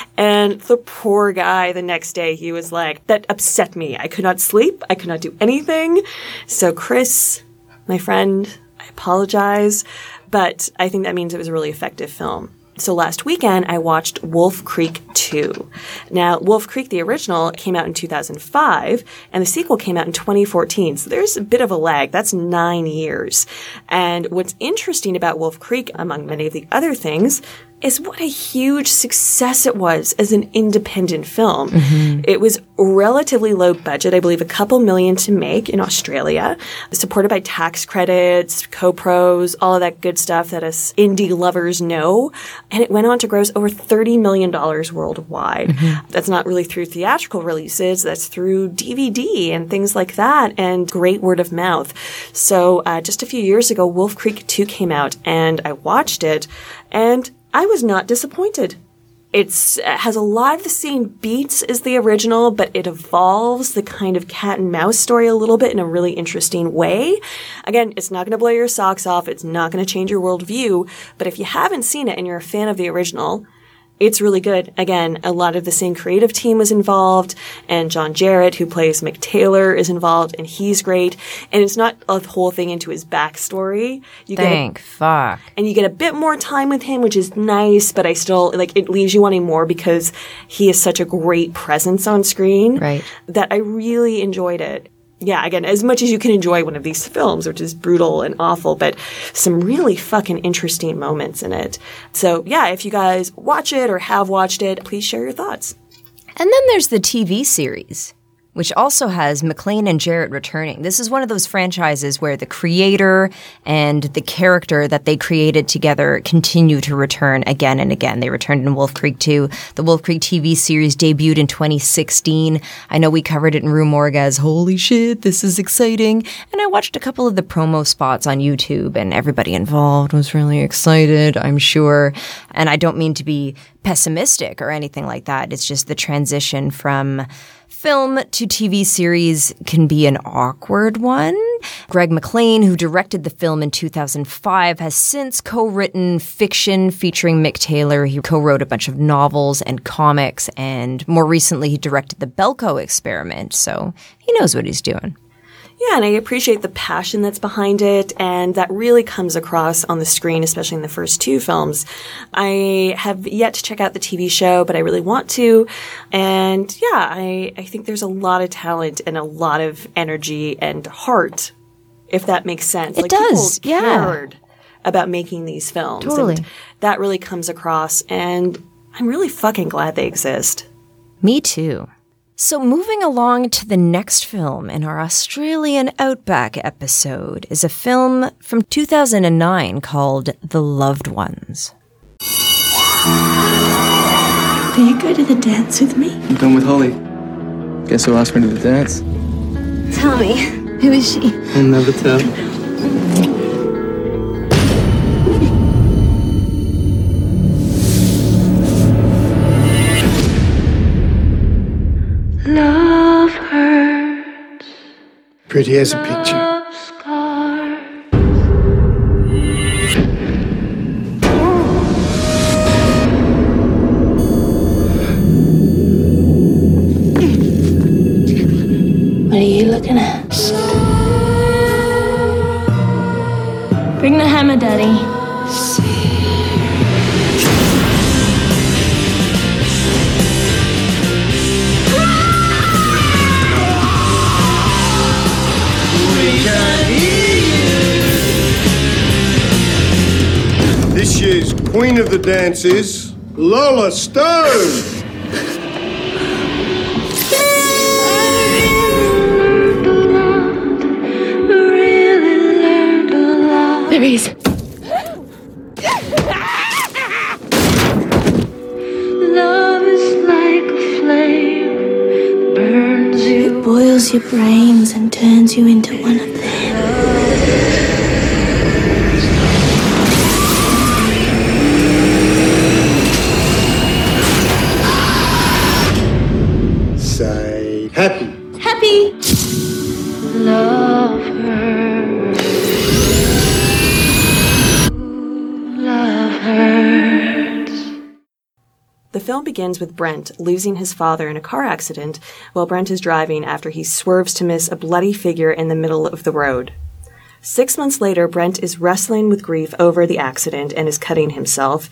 And the poor guy, the next day, he was like, that upset me. I could not sleep. I could not do anything. So Chris, my friend, I apologize, but I think that means it was a really effective film. So last weekend, I watched Wolf Creek 2. Now, Wolf Creek, the original, came out in 2005, and the sequel came out in 2014. So there's a bit of a lag. That's 9 years. And what's interesting about Wolf Creek, among many of the other things, is what a huge success it was as an independent film. Mm-hmm. It was relatively low budget, I believe a couple million to make in Australia, supported by tax credits, co-pros, all of that good stuff that us indie lovers know. And it went on to gross over $30 million worldwide. Mm-hmm. That's not really through theatrical releases. That's through DVD and things like that and great word of mouth. So just a few years ago, Wolf Creek 2 came out and I watched it and I was not disappointed. It has a lot of the same beats as the original, but it evolves the kind of cat and mouse story a little bit in a really interesting way. Again, it's not going to blow your socks off. It's not going to change your worldview. But if you haven't seen it and you're a fan of the original, it's really good. Again, a lot of the same creative team was involved, and John Jarratt, who plays Mick Taylor, is involved, and he's great. And it's not a whole thing into his backstory. Thank fuck. And you get a bit more time with him, which is nice, but I still, like, it leaves you wanting more because he is such a great presence on screen. Right. That I really enjoyed it. Yeah, again, as much as you can enjoy one of these films, which is brutal and awful, but some really fucking interesting moments in it. So, yeah, if you guys watch it or have watched it, please share your thoughts. And then there's the TV series, which also has McClane and Jarratt returning. This is one of those franchises where the creator and the character that they created together continue to return again and again. They returned in Wolf Creek 2. The Wolf Creek TV series debuted in 2016. I know we covered it in Rue Morgue as, holy shit, this is exciting. And I watched a couple of the promo spots on YouTube, and everybody involved was really excited, I'm sure. And I don't mean to be pessimistic or anything like that. It's just the transition from film to TV series can be an awkward one. Greg McLean, who directed the film in 2005, has since co-written fiction featuring Mick Taylor. He co-wrote a bunch of novels and comics, and more recently he directed The Belko Experiment, so he knows what he's doing. Yeah, and I appreciate the passion that's behind it, and that really comes across on the screen, especially in the first two films. I have yet to check out the TV show, but I really want to. And yeah, I think there's a lot of talent and a lot of energy and heart, if that makes sense. It does, people cared about making these films. Totally. And that really comes across, and I'm really fucking glad they exist. Me too. So moving along to the next film in our Australian Outback episode is a film from 2009 called The Loved Ones. Will you go to the dance with me? I'm done with Holly. Guess who asked me to the dance? Tell me, who is she? I'll never tell. Love hurts. Pretty as a picture. What are you looking at? Bring the hammer, Daddy. This year's Queen of the Dance is Lola Stone. There he is. Love is like a flame, burns you. It boils your brains and turns you into one of them. Happy. Happy. Love her. Love hurts. The film begins with Brent losing his father in a car accident while Brent is driving after he swerves to miss a bloody figure in the middle of the road. 6 months later, Brent is wrestling with grief over the accident and is cutting himself,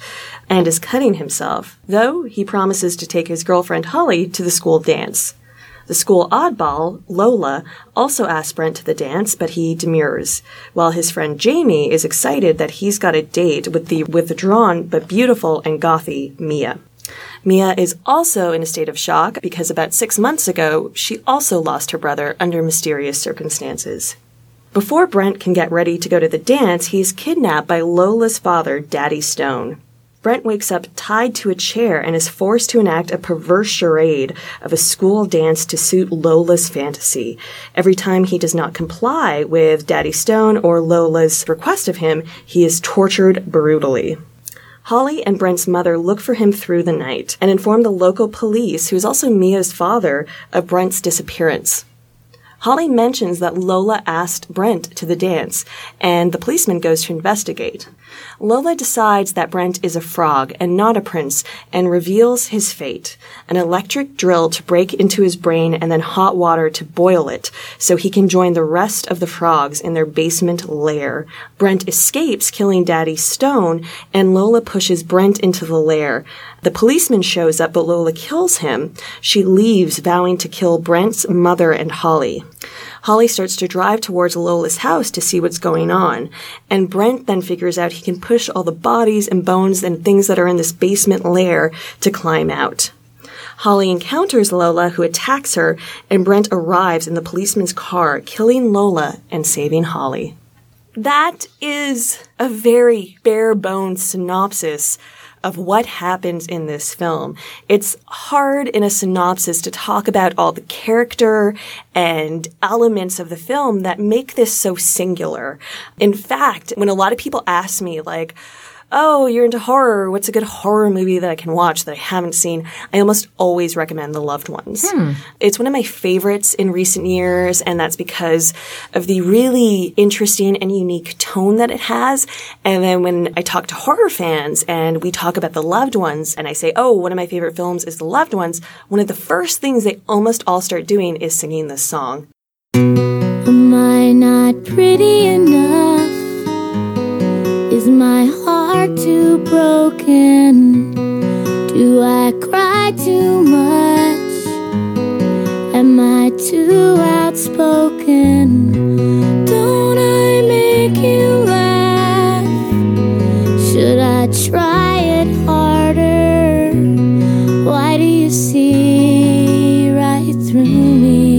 though he promises to take his girlfriend Holly to the school dance. The school oddball, Lola, also asks Brent to the dance, but he demurs, while his friend Jamie is excited that he's got a date with the withdrawn but beautiful and gothy Mia. Mia is also in a state of shock because about 6 months ago, she also lost her brother under mysterious circumstances. Before Brent can get ready to go to the dance, he is kidnapped by Lola's father, Daddy Stone. Brent wakes up tied to a chair and is forced to enact a perverse charade of a school dance to suit Lola's fantasy. Every time he does not comply with Daddy Stone or Lola's request of him, he is tortured brutally. Holly and Brent's mother look for him through the night and inform the local police, who is also Mia's father, of Brent's disappearance. Holly mentions that Lola asked Brent to the dance, and the policeman goes to investigate. Lola decides that Brent is a frog and not a prince and reveals his fate, an electric drill to break into his brain and then hot water to boil it so he can join the rest of the frogs in their basement lair. Brent escapes, killing Daddy Stone, and Lola pushes Brent into the lair. The policeman shows up, but Lola kills him. She leaves, vowing to kill Brent's mother and Holly. Holly starts to drive towards Lola's house to see what's going on, and Brent then figures out he can push all the bodies and bones and things that are in this basement lair to climb out. Holly encounters Lola, who attacks her, and Brent arrives in the policeman's car, killing Lola and saving Holly. That is a very bare-bones synopsis of what happens in this film. It's hard in a synopsis to talk about all the character and elements of the film that make this so singular. In fact, when a lot of people ask me, like, oh, you're into horror, what's a good horror movie that I can watch that I haven't seen? I almost always recommend The Loved Ones. It's one of my favorites in recent years, and that's because of the really interesting and unique tone that it has. And then when I talk to horror fans and we talk about The Loved Ones, and I say, oh, one of my favorite films is The Loved Ones, one of the first things they almost all start doing is singing this song. Am I not pretty enough? Is my heart too broken? Do I cry too much? Am I too outspoken? Don't I make you laugh? Should I try it harder? Why do you see right through me?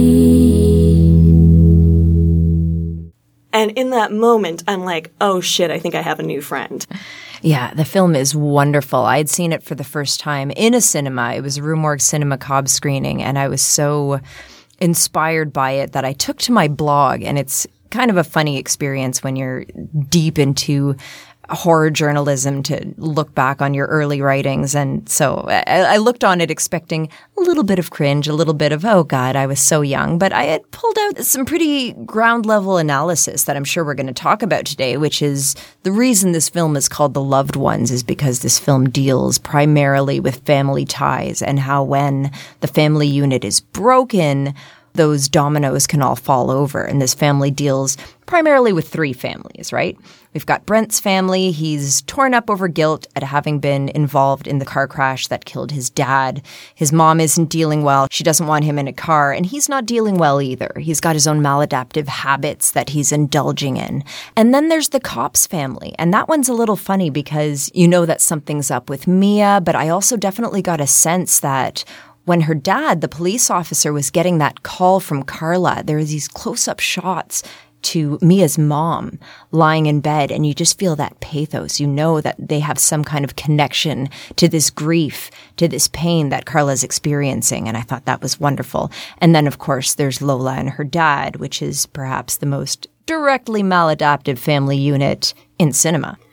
And in that moment, I'm like, oh shit, I think I have a new friend. Yeah, the film is wonderful. I had seen it for the first time in a cinema. It was a Rue Morgue Cinema Cobb screening, and I was so inspired by it that I took to my blog. And it's kind of a funny experience when you're deep into horror journalism to look back on your early writings. And so I looked on it expecting a little bit of cringe, a little bit of, oh God, I was so young. But I had pulled out some pretty ground level analysis that I'm sure we're going to talk about today, which is the reason this film is called The Loved Ones is because this film deals primarily with family ties and how when the family unit is broken, those dominoes can all fall over. And this family deals primarily with three families, right? We've got Brent's family. He's torn up over guilt at having been involved in the car crash that killed his dad. His mom isn't dealing well. She doesn't want him in a car, and he's not dealing well either. He's got his own maladaptive habits that he's indulging in. And then there's the Copps family, and that one's a little funny because you know that something's up with Mia, but I also definitely got a sense that when her dad, the police officer, was getting that call from Carla, there were these close-up shots to Mia's mom lying in bed, and you just feel that pathos. You know that they have some kind of connection to this grief, to this pain that Carla's experiencing, and I thought that was wonderful. And then, of course, there's Lola and her dad, which is perhaps the most directly maladaptive family unit in cinema.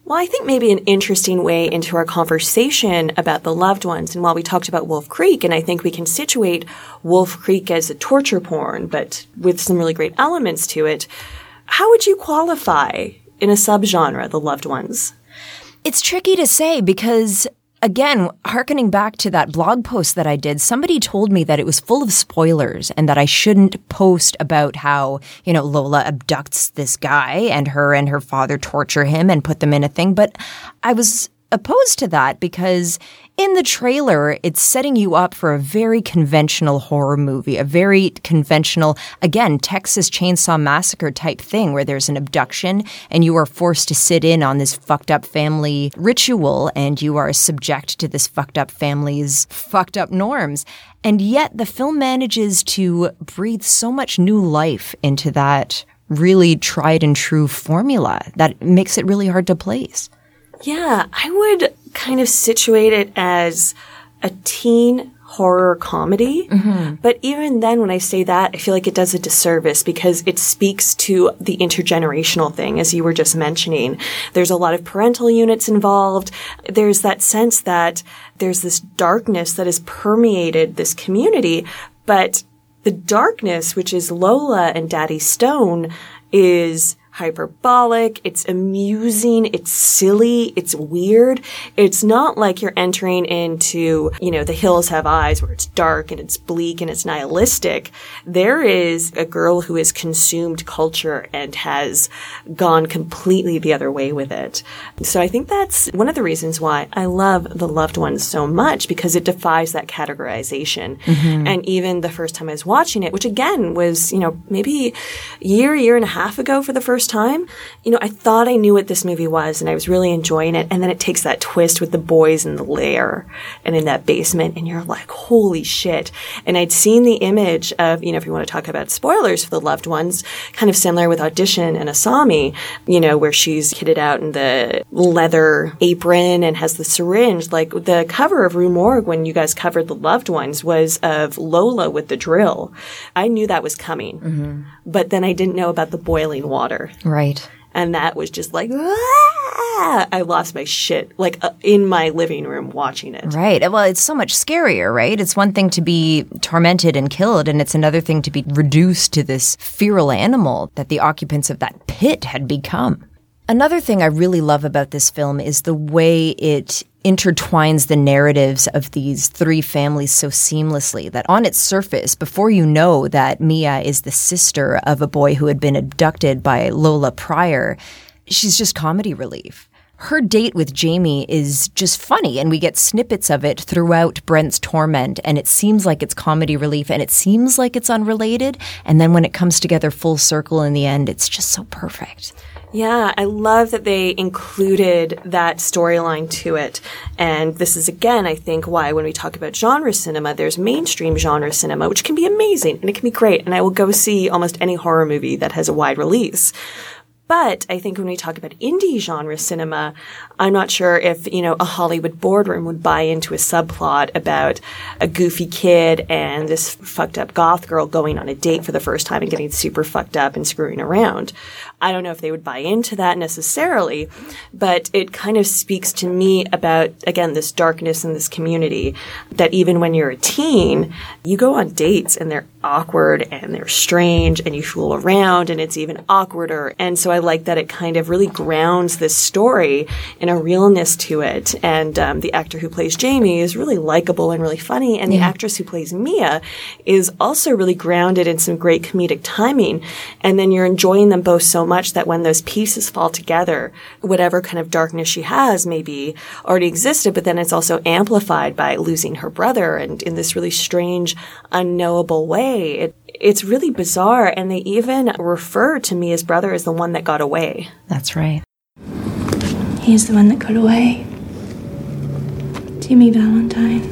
Well, I think maybe an interesting way into our conversation about the loved ones, and while we talked about Wolf Creek, and I think we can situate Wolf Creek as a torture porn, but with some really great elements to it, how would you qualify in a subgenre the loved ones? It's tricky to say because, again, hearkening back to that blog post that I did, somebody told me that it was full of spoilers and that I shouldn't post about how, Lola abducts this guy and her father torture him and put them in a thing. But I was opposed to that because in the trailer, it's setting you up for a very conventional horror movie, a very conventional, again, Texas Chainsaw Massacre type thing where there's an abduction and you are forced to sit in on this fucked up family ritual and you are subject to this fucked up family's fucked up norms. And yet the film manages to breathe so much new life into that really tried and true formula that makes it really hard to place. Yeah, I would kind of situate it as a teen horror comedy. Mm-hmm. But even then, when I say that, I feel like it does a disservice because it speaks to the intergenerational thing, as you were just mentioning. There's a lot of parental units involved. There's that sense that there's this darkness that has permeated this community. But the darkness, which is Lola and Daddy Stone, is hyperbolic, it's amusing, it's silly, it's weird. It's not like you're entering into, The Hills Have Eyes where it's dark and it's bleak and it's nihilistic. There is a girl who has consumed culture and has gone completely the other way with it. So I think that's one of the reasons why I love The Loved Ones so much, because it defies that categorization. Mm-hmm. And even the first time I was watching it, which again was, maybe a year and a half ago for the first time, I thought I knew what this movie was and I was really enjoying it. And then it takes that twist with the boys in the lair and in that basement and you're like, holy shit. And I'd seen the image of, if you want to talk about spoilers for The Loved Ones, kind of similar with Audition and Asami, where she's kitted out in the leather apron and has the syringe. Like the cover of Rue Morgue when you guys covered The Loved Ones was of Lola with the drill. I knew that was coming, mm-hmm. but then I didn't know about the boiling water. Right. And that was just like, I lost my shit, in my living room watching it. Right. Well, it's so much scarier, right? It's one thing to be tormented and killed, and it's another thing to be reduced to this feral animal that the occupants of that pit had become. Another thing I really love about this film is the way it intertwines the narratives of these three families so seamlessly that on its surface, before you know that Mia is the sister of a boy who had been abducted by Lola Pryor, she's just comedy relief. Her date with Jamie is just funny, and we get snippets of it throughout Brent's torment, and it seems like it's comedy relief, and it seems like it's unrelated, and then when it comes together full circle in the end, it's just so perfect. Yeah, I love that they included that storyline to it. And this is, again, I think why when we talk about genre cinema, there's mainstream genre cinema, which can be amazing and it can be great. And I will go see almost any horror movie that has a wide release. But I think when we talk about indie genre cinema, I'm not sure if, a Hollywood boardroom would buy into a subplot about a goofy kid and this fucked up goth girl going on a date for the first time and getting super fucked up and screwing around. I don't know if they would buy into that necessarily, but it kind of speaks to me about, again, this darkness in this community that even when you're a teen, you go on dates and they're awkward and they're strange and you fool around and it's even awkwarder. And so I like that it kind of really grounds this story in a realness to it. And the actor who plays Jamie is really likable and really funny. And the actress who plays Mia is also really grounded in some great comedic timing. And then you're enjoying them both so much that when those pieces fall together, whatever kind of darkness she has maybe already existed, but then it's also amplified by losing her brother and in this really strange, unknowable way. It's really bizarre, and they even refer to Mia's brother as the one that got away. That's right. He's the one that got away. Jimmy Valentine.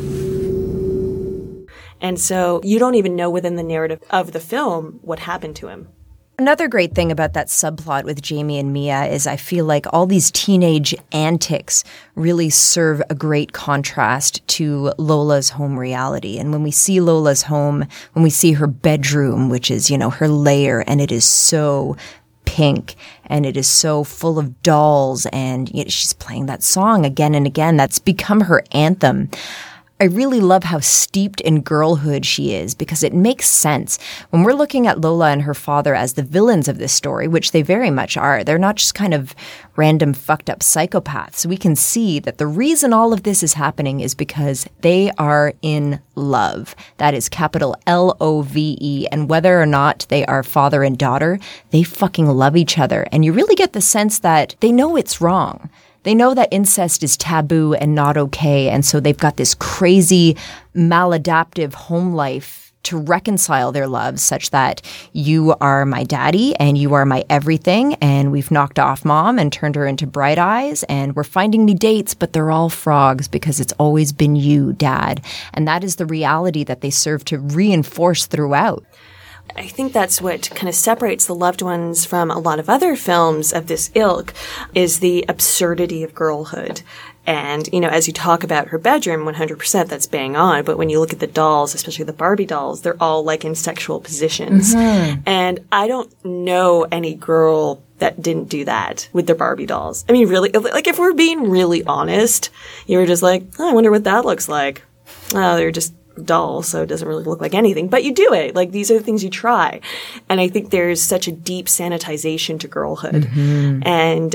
And so you don't even know within the narrative of the film what happened to him. Another great thing about that subplot with Jamie and Mia is I feel like all these teenage antics really serve a great contrast to Lola's home reality. And when we see Lola's home, when we see her bedroom, which is, her lair, and it is so pink, and it is so full of dolls, and she's playing that song again and again. That's become her anthem. I really love how steeped in girlhood she is because it makes sense. When we're looking at Lola and her father as the villains of this story, which they very much are, they're not just kind of random fucked up psychopaths. We can see that the reason all of this is happening is because they are in love. That is capital L-O-V-E. And whether or not they are father and daughter, they fucking love each other. And you really get the sense that they know it's wrong. They know that incest is taboo and not okay, and so they've got this crazy, maladaptive home life to reconcile their love such that you are my daddy and you are my everything, and we've knocked off mom and turned her into bright eyes, and we're finding me dates, but they're all frogs because it's always been you, dad. And that is the reality that they serve to reinforce throughout. I think that's what kind of separates The Loved Ones from a lot of other films of this ilk is the absurdity of girlhood. And, as you talk about her bedroom, 100% that's bang on. But when you look at the dolls, especially the Barbie dolls, they're all like in sexual positions. Mm-hmm. And I don't know any girl that didn't do that with their Barbie dolls. I mean, really, like if we're being really honest, you were just like, oh, I wonder what that looks like. Oh, they're just dull, so it doesn't really look like anything, but you do it. Like, these are the things you try. And I think there's such a deep sanitization to girlhood. Mm-hmm. And,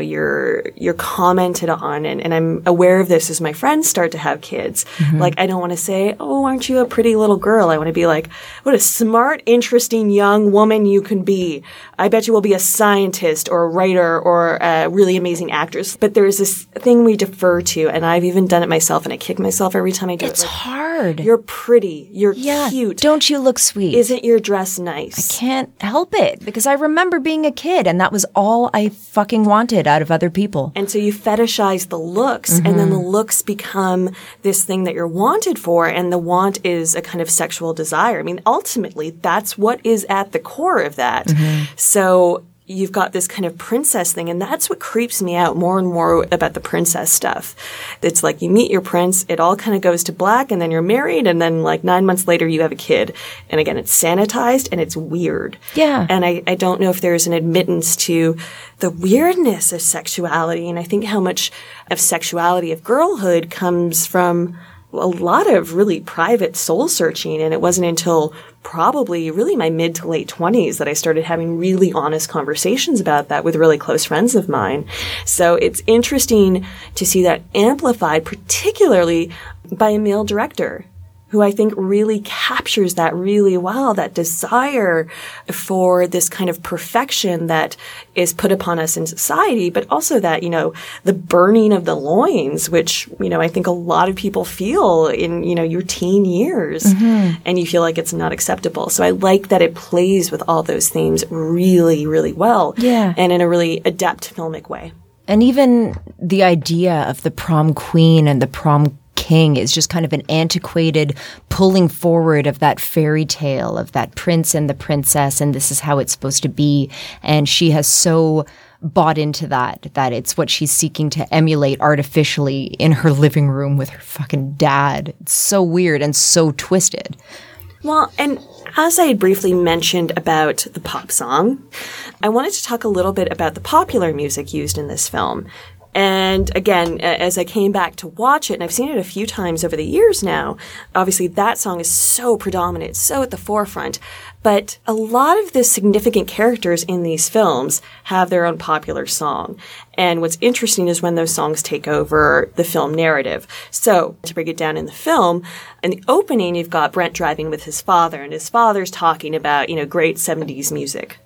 you're commented on, and I'm aware of this as my friends start to have kids. Mm-hmm. Like, I don't want to say, oh, aren't you a pretty little girl? I want to be like, what a smart, interesting young woman you can be. I bet you will be a scientist or a writer or a really amazing actress. But there's this thing we defer to, and I've even done it myself, and I kick myself every time I do it. It's hard. You're pretty. You're cute. Don't you look sweet? Isn't your dress nice? I can't help it because I remember being a kid and that was all I fucking wanted out of other people. And so you fetishize the looks, mm-hmm. and then the looks become this thing that you're wanted for, and the want is a kind of sexual desire. I mean, ultimately, that's what is at the core of that. Mm-hmm. So you've got this kind of princess thing, and that's what creeps me out more and more about the princess stuff. It's like you meet your prince, it all kind of goes to black, and then you're married, and then like 9 months later you have a kid. And again, it's sanitized and it's weird. Yeah. And I don't know if there's an admittance to the weirdness of sexuality, and I think how much of sexuality of girlhood comes from a lot of really private soul searching, and it wasn't until probably really my mid to late 20s that I started having really honest conversations about that with really close friends of mine. So it's interesting to see that amplified, particularly by a male director who I think really captures that really well, that desire for this kind of perfection that is put upon us in society, but also that, the burning of the loins, which, I think a lot of people feel in, your teen years, mm-hmm. and you feel like it's not acceptable. So I like that it plays with all those themes really, really well. Yeah. And in a really adept filmic way. And even the idea of the prom queen and the prom king is just kind of an antiquated pulling forward of that fairy tale of that prince and the princess, and this is how it's supposed to be. And she has so bought into that it's what she's seeking to emulate artificially in her living room with her fucking dad. It's so weird and so twisted. Well, and as I had briefly mentioned about the pop song, I wanted to talk a little bit about the popular music used in this film. And again, as I came back to watch it, and I've seen it a few times over the years now, obviously that song is so predominant, so at the forefront. But a lot of the significant characters in these films have their own popular song. And what's interesting is when those songs take over the film narrative. So to break it down in the film, in the opening, you've got Brent driving with his father, and his father's talking about, great 70s music.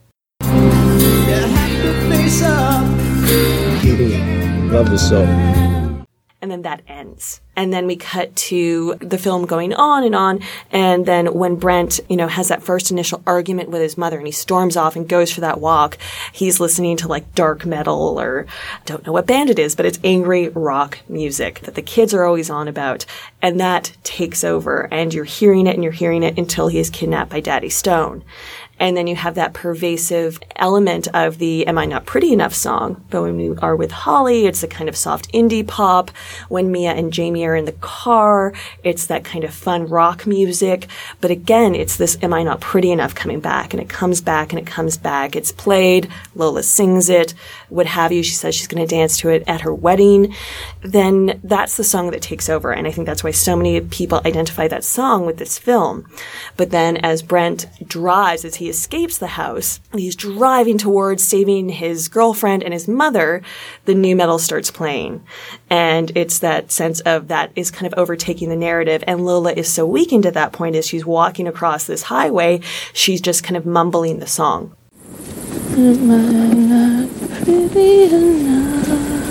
Face up. Love the song. And then that ends. And then we cut to the film going on. And then when Brent, has that first initial argument with his mother and he storms off and goes for that walk, he's listening to like dark metal or I don't know what band it is, but it's angry rock music that the kids are always on about. And that takes over and you're hearing it until he is kidnapped by Daddy Stone. And then you have that pervasive element of the Am I Not Pretty Enough song. But when we are with Holly, it's a kind of soft indie pop. When Mia and Jamie her in the car. It's that kind of fun rock music. But again, it's this Am I Not Pretty Enough coming back. And it comes back and it comes back. It's played. Lola sings it, what have you. She says she's going to dance to it at her wedding. Then that's the song that takes over. And I think that's why so many people identify that song with this film. But then as Brent drives, as he escapes the house, he's driving towards saving his girlfriend and his mother, the new metal starts playing. And it's that sense of that is kind of overtaking the narrative. And Lola is so weakened at that point as she's walking across this highway, she's just kind of mumbling the song. Am I not pretty enough?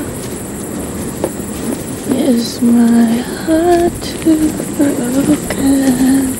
Is my heart too broken?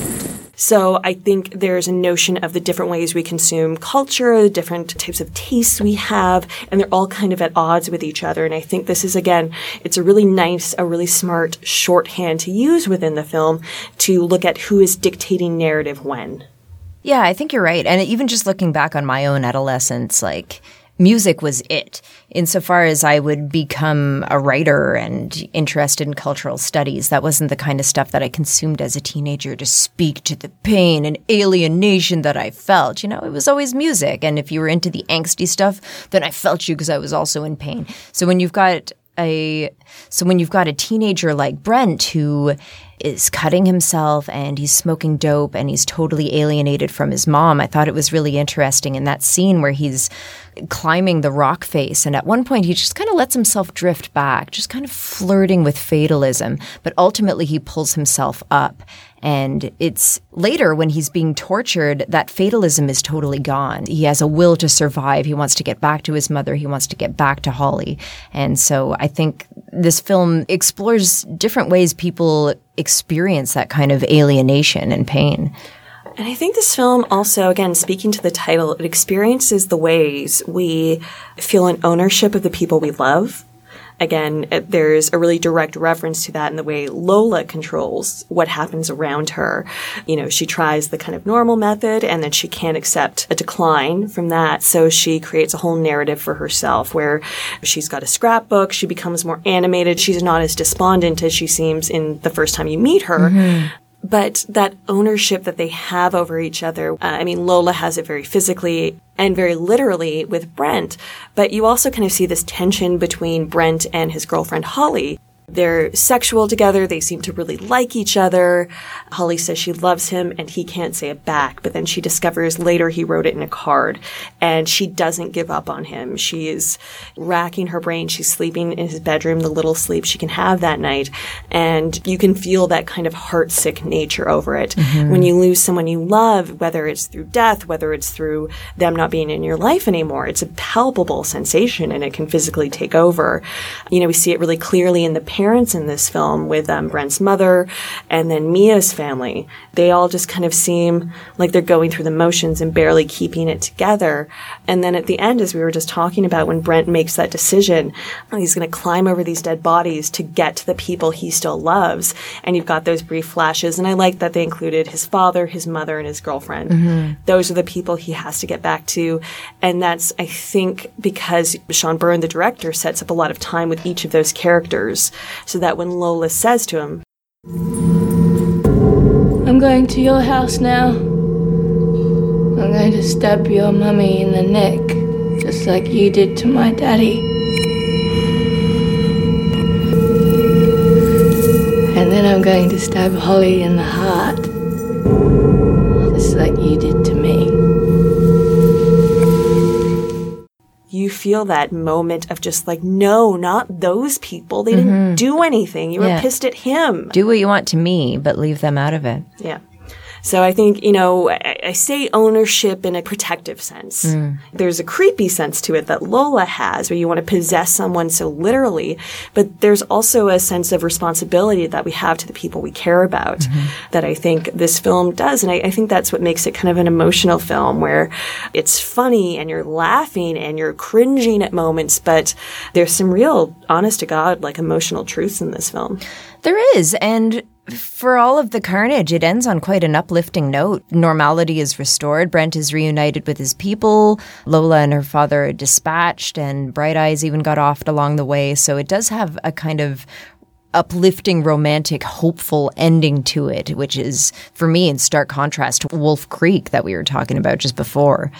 So I think there's a notion of the different ways we consume culture, the different types of tastes we have, and they're all kind of at odds with each other. And I think this is, again, it's a really nice, a really smart shorthand to use within the film to look at who is dictating narrative when. Yeah, I think you're right. And even just looking back on my own adolescence, like, music was it. Insofar as I would become a writer and interested in cultural studies, that wasn't the kind of stuff that I consumed as a teenager to speak to the pain and alienation that I felt. You know, it was always music. And if you were into the angsty stuff, then I felt you because I was also in pain. So when you've got a teenager like Brent who is cutting himself and he's smoking dope and he's totally alienated from his mom, I thought it was really interesting in that scene where he's climbing the rock face, and at one point he just kind of lets himself drift back, just kind of flirting with fatalism, but ultimately he pulls himself up. And it's later when he's being tortured, that fatalism is totally gone. He has a will to survive. He wants to get back to his mother. He wants to get back to Holly. And so I think this film explores different ways people experience that kind of alienation and pain. And I think this film also, again, speaking to the title, it experiences the ways we feel an ownership of the people we love. Again, there's a really direct reference to that in the way Lola controls what happens around her. You know, she tries the kind of normal method and then she can't accept a decline from that. So she creates a whole narrative for herself where she's got a scrapbook. She becomes more animated. She's not as despondent as she seems in the first time you meet her. Mm-hmm. But that ownership that they have over each other, I mean, Lola has it very physically and very literally with Brent, but you also kind of see this tension between Brent and his girlfriend, Holly. They're sexual together. They seem to really like each other. Holly says she loves him and he can't say it back. But then she discovers later he wrote it in a card and she doesn't give up on him. She is racking her brain. She's sleeping in his bedroom, the little sleep she can have that night. And you can feel that kind of heartsick nature over it. Mm-hmm. When you lose someone you love, whether it's through death, whether it's through them not being in your life anymore, it's a palpable sensation and it can physically take over. You know, we see it really clearly in the parents in this film with Brent's mother and then Mia's family. They all just kind of seem like they're going through the motions and barely keeping it together. And then at the end, as we were just talking about, when Brent makes that decision, he's going to climb over these dead bodies to get to the people he still loves. And you've got those brief flashes. And I like that they included his father, his mother, and his girlfriend. Mm-hmm. Those are the people he has to get back to. And that's, I think, because Sean Byrne, the director, sets up a lot of time with each of those characters. So that when Lola says to him, I'm going to your house now. I'm going to stab your mummy in the neck, just like you did to my daddy. And then I'm going to stab Holly in the heart, just like you did to me. You feel that moment of just like, no, not those people. They didn't do anything. You were pissed at him. Do what you want to me, but leave them out of it. Yeah. So I think, you know, I say ownership in a protective sense. There's a creepy sense to it that Lola has where you want to possess someone so literally, but there's also a sense of responsibility that we have to the people we care about that I think this film does. And I think that's what makes it kind of an emotional film where it's funny and you're laughing and you're cringing at moments, but there's some real, honest to God, like emotional truths in this film. There is. And for all of the carnage, it ends on quite an uplifting note. Normality is restored. Brent is reunited with his people. Lola and her father are dispatched, and Bright Eyes even got offed along the way. So it does have a kind of uplifting, romantic, hopeful ending to it, which is, for me, in stark contrast to Wolf Creek that we were talking about just before.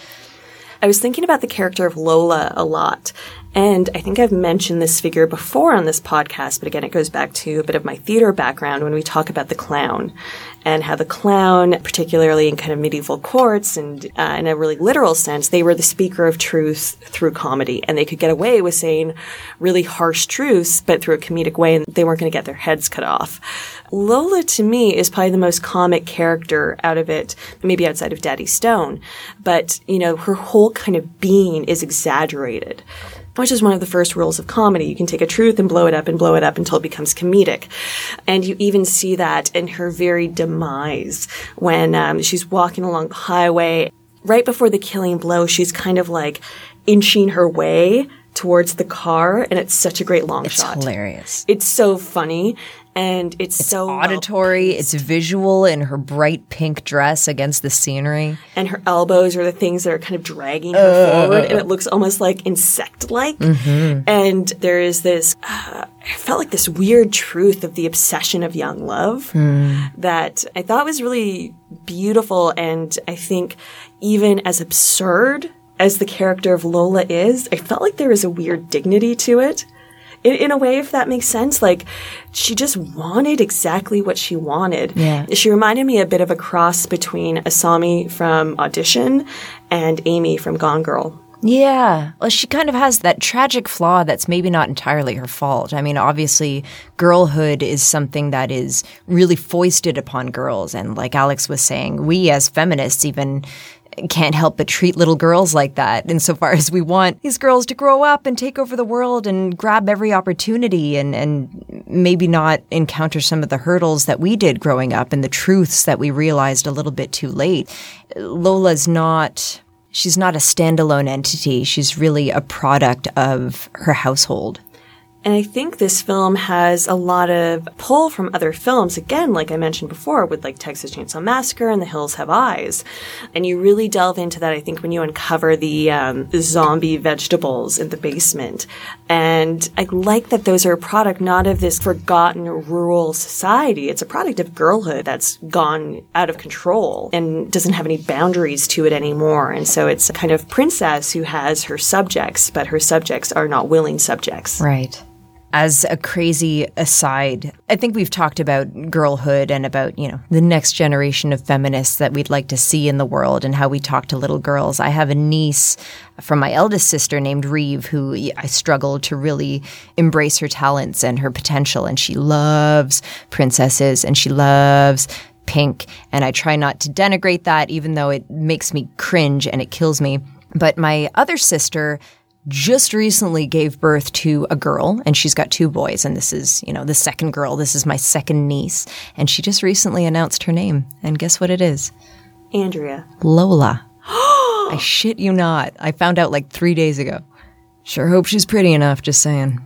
I was thinking about the character of Lola a lot. And I think I've mentioned this figure before on this podcast, but again, it goes back to a bit of my theater background when we talk about the clown and how the clown, particularly in kind of medieval courts and in a really literal sense, they were the speaker of truth through comedy. And they could get away with saying really harsh truths, but through a comedic way, and they weren't going to get their heads cut off. Lola, to me, is probably the most comic character out of it, maybe outside of Daddy Stone. But, you know, her whole kind of being is exaggerated, which is one of the first rules of comedy. You can take a truth and blow it up until it becomes comedic. And you even see that in her very demise when she's walking along the highway. Right before the killing blow, she's kind of like inching her way towards the car, and it's such a great long shot. It's hilarious. It's so funny. And it's so auditory, it's visual in her bright pink dress against the scenery. And her elbows are the things that are kind of dragging her forward, and it looks almost like insect-like. Mm-hmm. And there is this, I felt like this weird truth of the obsession of young love that I thought was really beautiful, and I think even as absurd as the character of Lola is, I felt like there was a weird dignity to it. In a way, if that makes sense, like, she just wanted exactly what she wanted. Yeah. She reminded me a bit of a cross between Asami from Audition and Amy from Gone Girl. Yeah. Well, she kind of has that tragic flaw that's maybe not entirely her fault. I mean, obviously, girlhood is something that is really foisted upon girls. And like Alex was saying, we as feminists even can't help but treat little girls like that insofar as we want these girls to grow up and take over the world and grab every opportunity and maybe not encounter some of the hurdles that we did growing up and the truths that we realized a little bit too late. Lola's not, she's not a standalone entity. She's really a product of her household. And I think this film has a lot of pull from other films, again, like I mentioned before, with like Texas Chainsaw Massacre and The Hills Have Eyes. And you really delve into that, I think, when you uncover the zombie vegetables in the basement. And I like that those are a product not of this forgotten rural society. It's a product of girlhood that's gone out of control and doesn't have any boundaries to it anymore. And so it's a kind of princess who has her subjects, but her subjects are not willing subjects. Right. As a crazy aside, I think we've talked about girlhood and about, you know, the next generation of feminists that we'd like to see in the world and how we talk to little girls. I have a niece from my eldest sister named Reeve who I struggle to really embrace her talents and her potential. And she loves princesses and she loves pink. And I try not to denigrate that, even though it makes me cringe and it kills me. But my other sister just recently gave birth to a girl, and she's got 2 boys, and this is, you know, the second girl. This is my second niece, and she just recently announced her name, and guess what it is? Andrea. Lola. I shit you not. I found out like 3 days ago. Sure hope she's pretty enough, just saying.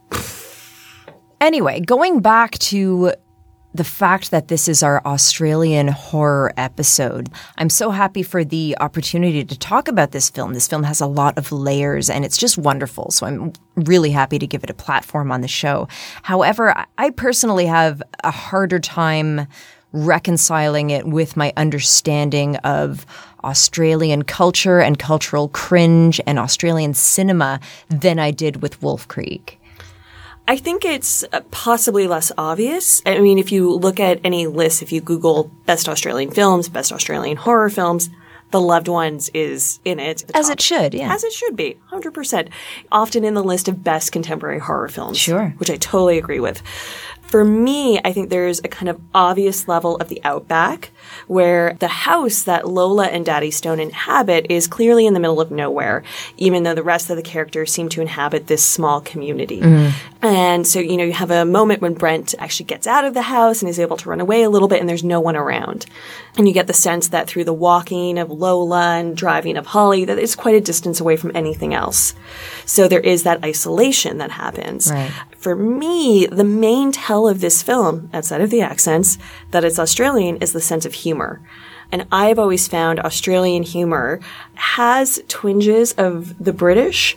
Anyway, going back to the fact that this is our Australian horror episode. I'm so happy for the opportunity to talk about this film. This film has a lot of layers and it's just wonderful. So I'm really happy to give it a platform on the show. However, I personally have a harder time reconciling it with my understanding of Australian culture and cultural cringe and Australian cinema than I did with Wolf Creek. I think it's possibly less obvious. I mean, if you look at any list, if you Google best Australian films, best Australian horror films, The Loved Ones is in it. As it should, yeah. As it should be, 100%. Often in the list of best contemporary horror films. Sure. Which I totally agree with. For me, I think there's a kind of obvious level of the outback where the house that Lola and Daddy Stone inhabit is clearly in the middle of nowhere, even though the rest of the characters seem to inhabit this small community. Mm-hmm. And so, you know, you have a moment when Brent actually gets out of the house and is able to run away a little bit and there's no one around. And you get the sense that through the walking of Lola and driving of Holly, that it's quite a distance away from anything else. So there is that isolation that happens. Right. For me, the main tell of this film, outside of the accents, that it's Australian is the sense of humor. And I've always found Australian humor has twinges of the British,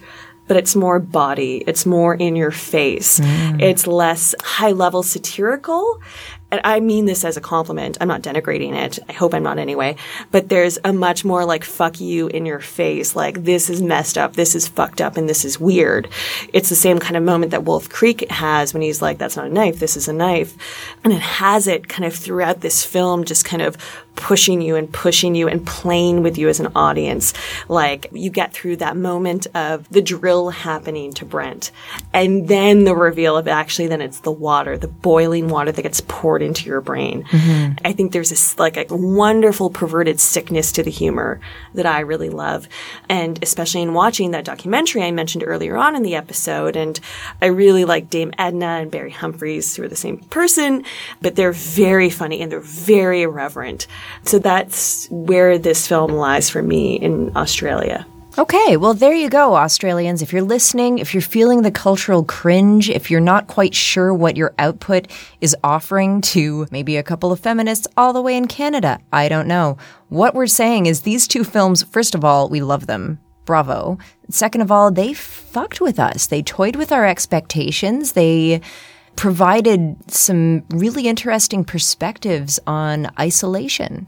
but it's more body. It's more in your face. It's less high-level satirical. And I mean this as a compliment. I'm not denigrating it. I hope I'm not anyway. But there's a much more like fuck you in your face. Like, this is messed up, this is fucked up, and this is weird. It's the same kind of moment that Wolf Creek has when he's like, that's not a knife, this is a knife. And it has it kind of throughout this film, just kind of pushing you and playing with you as an audience. Like, you get through that moment of the drill happening to Brent, and then the reveal of actually then it's the water, the boiling water that gets poured into your brain. I think there's this like a wonderful perverted sickness to the humor that I really love. And especially in watching that documentary I mentioned earlier on in the episode, and I really like Dame Edna and Barry Humphries, who are the same person, but they're very funny and they're very irreverent. So that's where this film lies for me in Australia. Okay, well, there you go, Australians. If you're listening, if you're feeling the cultural cringe, if you're not quite sure what your output is offering to maybe a couple of feminists all the way in Canada, I don't know. What we're saying is these two films, first of all, we love them. Bravo. Second of all, they fucked with us. They toyed with our expectations. They provided some really interesting perspectives on isolation.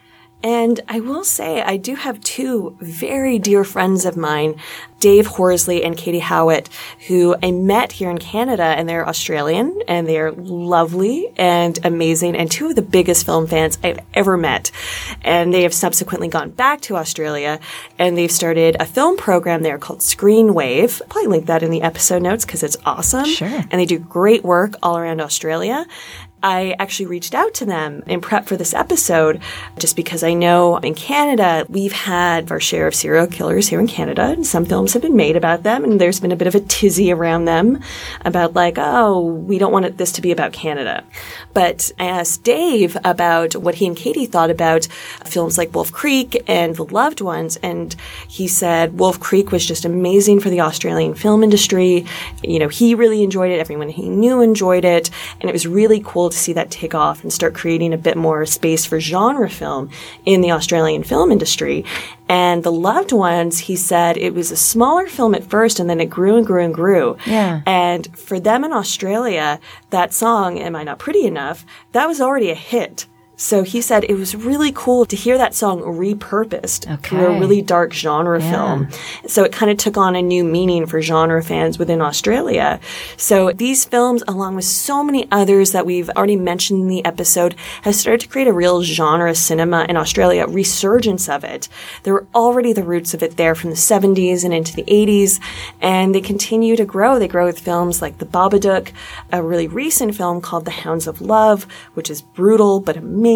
And I will say, I do have two very dear friends of mine, Dave Horsley and Katie Howitt, who I met here in Canada, and they're Australian, and they're lovely and amazing, and two of the biggest film fans I've ever met. And they have subsequently gone back to Australia, and they've started a film program there called Screen Wave. I'll probably link that in the episode notes because it's awesome. Sure. And they do great work all around Australia. I actually reached out to them in prep for this episode just because I know in Canada, we've had our share of serial killers here in Canada, and some films have been made about them, and there's been a bit of a tizzy around them about like, oh, we don't want this to be about Canada. But I asked Dave about what he and Katie thought about films like Wolf Creek and The Loved Ones, and he said Wolf Creek was just amazing for the Australian film industry. You know, he really enjoyed it. Everyone he knew enjoyed it, and it was really cool to see that take off and start creating a bit more space for genre film in the Australian film industry. And The Loved Ones, he said it was a smaller film at first, and then it grew and grew and grew. Yeah. And for them in Australia, that song, Am I Not Pretty Enough, that was already a hit. So he said it was really cool to hear that song repurposed through a really dark genre film. So it kind of took on a new meaning for genre fans within Australia. So these films, along with so many others that we've already mentioned in the episode, have started to create a real genre cinema in Australia, resurgence of it. There were already the roots of it there from the 70s and into the 80s, and they continue to grow. They grow with films like The Babadook, a really recent film called The Hounds of Love, which is brutal but amazing.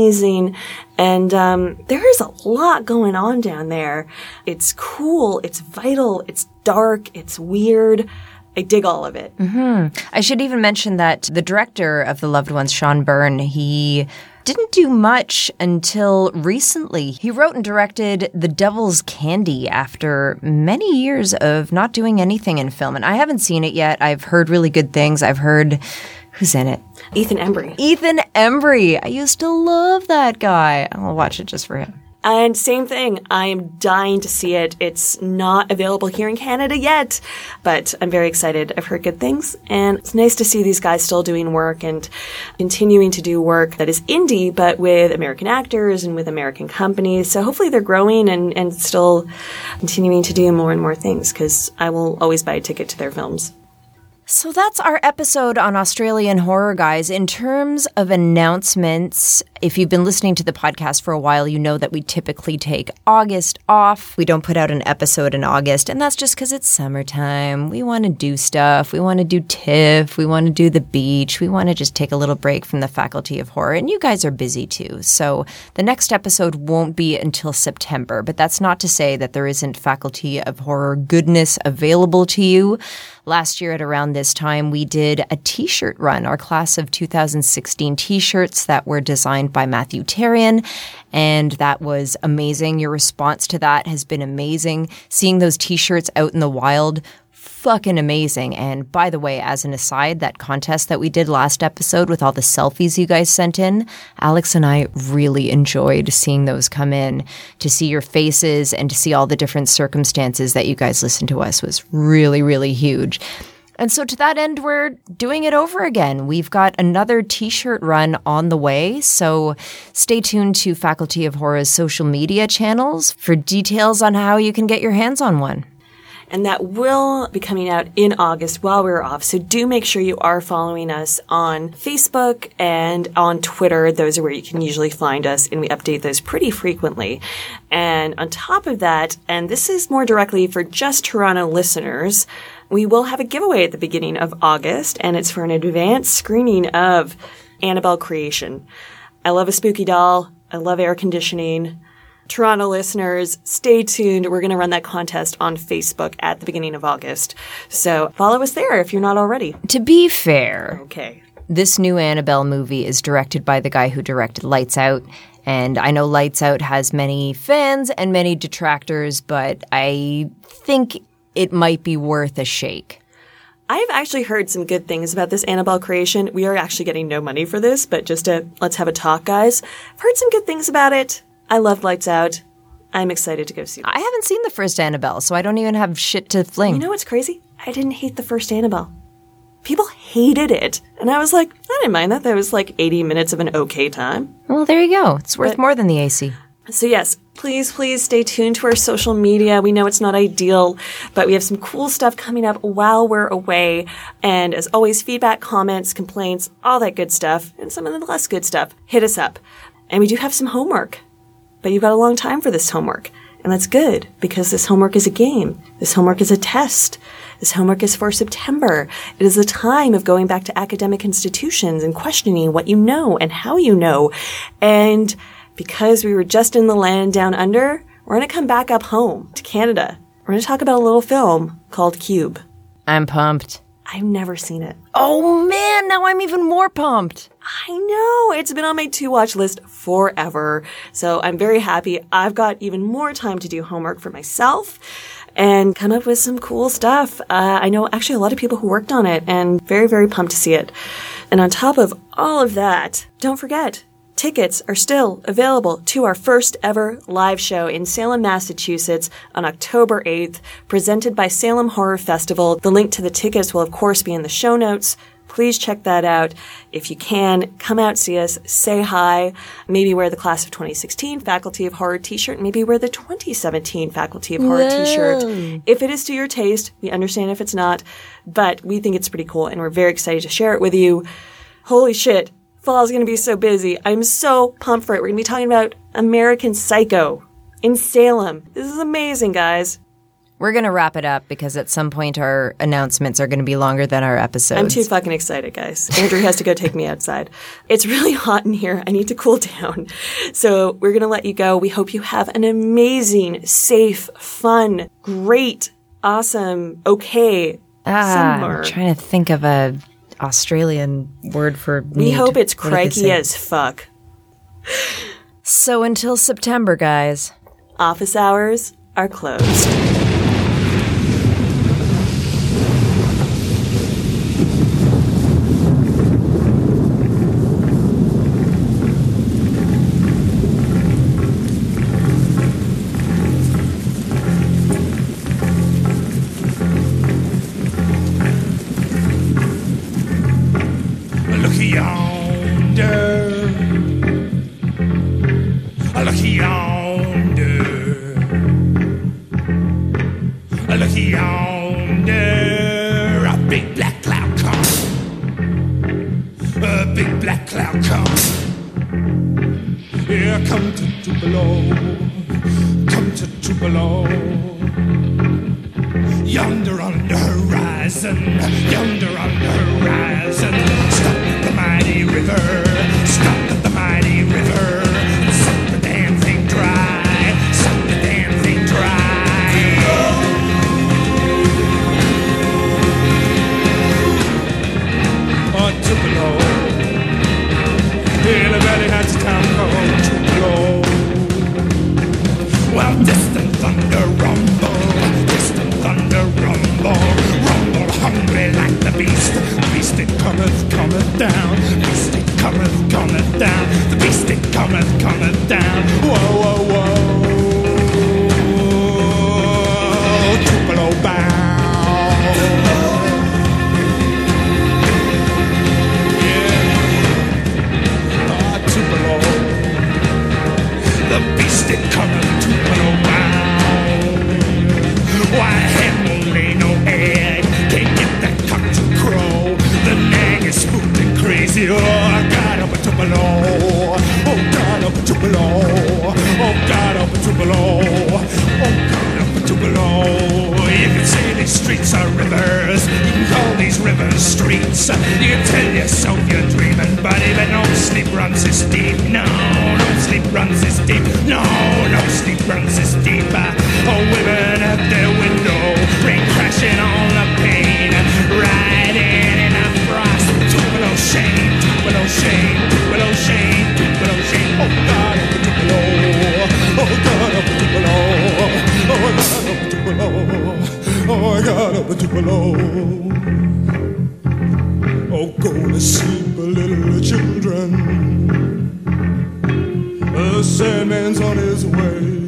And there is a lot going on down there. It's cool, it's vital, it's dark, it's weird. I dig all of it. I should even mention that the director of The Loved Ones, Sean Byrne, he didn't do much until recently. He wrote and directed The Devil's Candy after many years of not doing anything in film. And I haven't seen it yet. I've heard really good things. I've heard... Who's in it? Ethan Embry. Ethan Embry. I used to love that guy. I'll watch it just for him. And same thing. I am dying to see it. It's not available here in Canada yet, but I'm very excited. I've heard good things, and it's nice to see these guys still doing work and continuing to do work that is indie, but with American actors and with American companies. So hopefully they're growing and still continuing to do more and more things, because I will always buy a ticket to their films. So that's our episode on Australian horror, guys. In terms of announcements, if you've been listening to the podcast for a while, you know that we typically take August off. We don't put out an episode in August, and that's just because it's summertime. We want to do stuff. We want to do TIFF. We want to do the beach. We want to just take a little break from the Faculty of Horror, and you guys are busy too. So the next episode won't be until September, but that's not to say that there isn't Faculty of Horror goodness available to you. Last year at around this time, we did a t-shirt run, our class of 2016 t-shirts that were designed by Matthew Tarian, and that was amazing. Your response to that has been amazing. Seeing those t-shirts out in the wild, fucking amazing. And by the way, as an aside, that contest that we did last episode with all the selfies you guys sent in, Alex and I really enjoyed seeing those come in. To see your faces and to see all the different circumstances that you guys listened to us was really, really huge. And so to that end, we're doing it over again. We've got another t-shirt run on the way, so stay tuned to Faculty of Horror's social media channels for details on how you can get your hands on one. And that will be coming out in August while we're off. So do make sure you are following us on Facebook and on Twitter. Those are where you can usually find us, and we update those pretty frequently. And on top of that, and this is more directly for just Toronto listeners, we will have a giveaway at the beginning of August, and it's for an advanced screening of Annabelle Creation. I love a spooky doll. I love air conditioning. Toronto listeners, stay tuned. We're going to run that contest on Facebook at the beginning of August. So follow us there if you're not already. To be fair, okay, this new Annabelle movie is directed by the guy who directed Lights Out. And I know Lights Out has many fans and many detractors, but I think it might be worth a shake. I've actually heard some good things about this Annabelle Creation. We are actually getting no money for this, but just let's have a talk, guys. I've heard some good things about it. I love Lights Out. I'm excited to go see this. I haven't seen the first Annabelle, so I don't even have shit to fling. You know what's crazy? I didn't hate the first Annabelle. People hated it. And I was like, I didn't mind that. That was like 80 minutes of an okay time. Well, there you go. It's worth more than the AC. So yes, please stay tuned to our social media. We know it's not ideal, but we have some cool stuff coming up while we're away. And as always, feedback, comments, complaints, all that good stuff, and some of the less good stuff, hit us up. And we do have some homework. But you've got a long time for this homework. And that's good, because this homework is a game. This homework is a test. This homework is for September. It is the time of going back to academic institutions and questioning what you know and how you know. And because we were just in the land down under, we're going to come back up home to Canada. We're going to talk about a little film called Cube. I'm pumped. I've never seen it. Oh man, now I'm even more pumped. I know. It's been on my to-watch list forever. So I'm very happy. I've got even more time to do homework for myself and come up with some cool stuff. I know actually a lot of people who worked on it, and very, very pumped to see it. And on top of all of that, don't forget, tickets are still available to our first ever live show in Salem, Massachusetts on October 8th, presented by Salem Horror Festival. The link to the tickets will, of course, be in the show notes. Please check that out. If you can, come out, see us, say hi, maybe wear the Class of 2016 Faculty of Horror t-shirt, maybe wear the 2017 Faculty of Horror t-shirt. If it is to your taste, we understand if it's not, but we think it's pretty cool, and we're very excited to share it with you. Holy shit. Fall's going to be so busy. I'm so pumped for it. We're going to be talking about American Psycho in Salem. This is amazing, guys. We're going to wrap it up because at some point our announcements are going to be longer than our episodes. I'm too fucking excited, guys. Andrew has to go take me outside. It's really hot in here. I need to cool down. So we're going to let you go. We hope you have an amazing, safe, fun, great, awesome, okay summer. I'm trying to think of a Australian word for neat. We hope it's crikey as fuck. So until September, guys. Office hours are closed. Yonder on the horizon, yonder on the horizon. Stop at the mighty river, stop at the mighty river. Suck the damn thing dry, suck the damn thing dry. Oh, Tupelo, anybody has a town called Tupelo. Well, distant thunder rumble, distant thunder rumble, rumble. the streets. You tell yourself you're dreaming, buddy, but no sleep runs this deep. No sleep runs this deep. No sleep runs this deep. Oh, women at their window, rain crashing on the pane, riding in a frost. Tupelo shame, Tupelo shame, Tupelo shame, Tupelo shame. Oh God, oh Tupelo, oh God, oh Tupelo, oh God, oh Tupelo, oh God, oh Tupelo. Oh, go to sleep, little children. The Sandman's on his way.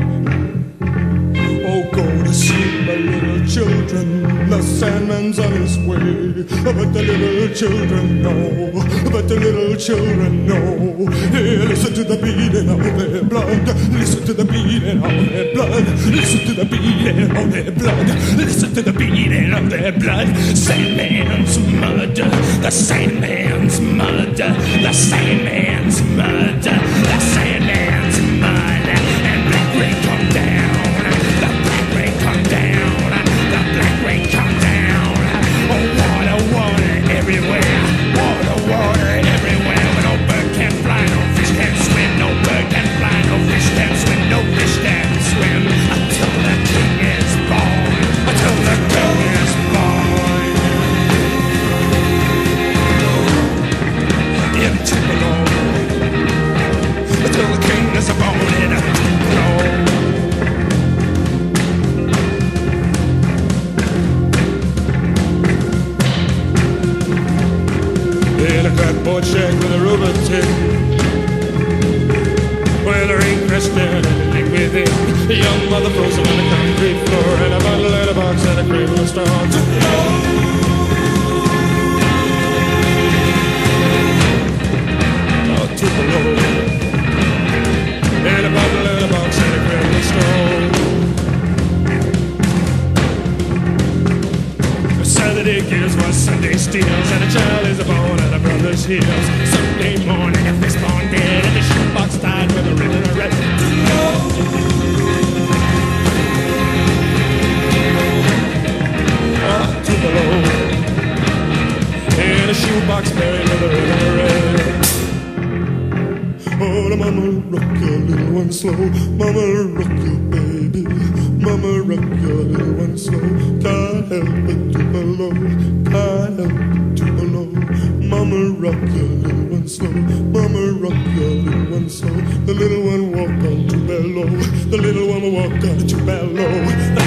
Oh, go to sleep, my little children. The Sandman's on his way. But the little children know. But the little children know. Hey, listen to the beating of their blood. Listen to the beating of their blood. Listen to the beating of their blood. Listen to the beating of their blood. Sandman's mud. The Sandman's mud. The Sandman's mud. The Sandman's mud. And black rain come down. The black rain come down. The black rain come down. Oh, water, water everywhere. Water, water everywhere. But no bird can fly, no fish can swim. No bird can fly, no fish can swim. No fish can swim until the king is born. Until the king is born. In Tupelo. Until the king is born in Tupelo. In a cardboard shack with a rubber tip, where there ain't crashed down anything within. A young mother frozen on the concrete floor, and a bottle in a box and a cradle of straw. Tupelo, and a bottle in a box and a cradle of straw. Saturday gives what Sunday steals, and a child is born at a brother's heels. Sunday morning, a fistborn dead, and the shoebox tied with a ribbon of red. Tupelo, and a shoebox buried with a ribbon of red. Oh, mama, rock your little one slow. Mama, rock your baby. Mama, rock your little one slow. Can't help it Tupelo. Can't help it Tupelo. Mama, rock your little one slow. Mama, rock your little one slow. The little one walk on Tupelo. The little one will walk on Tupelo.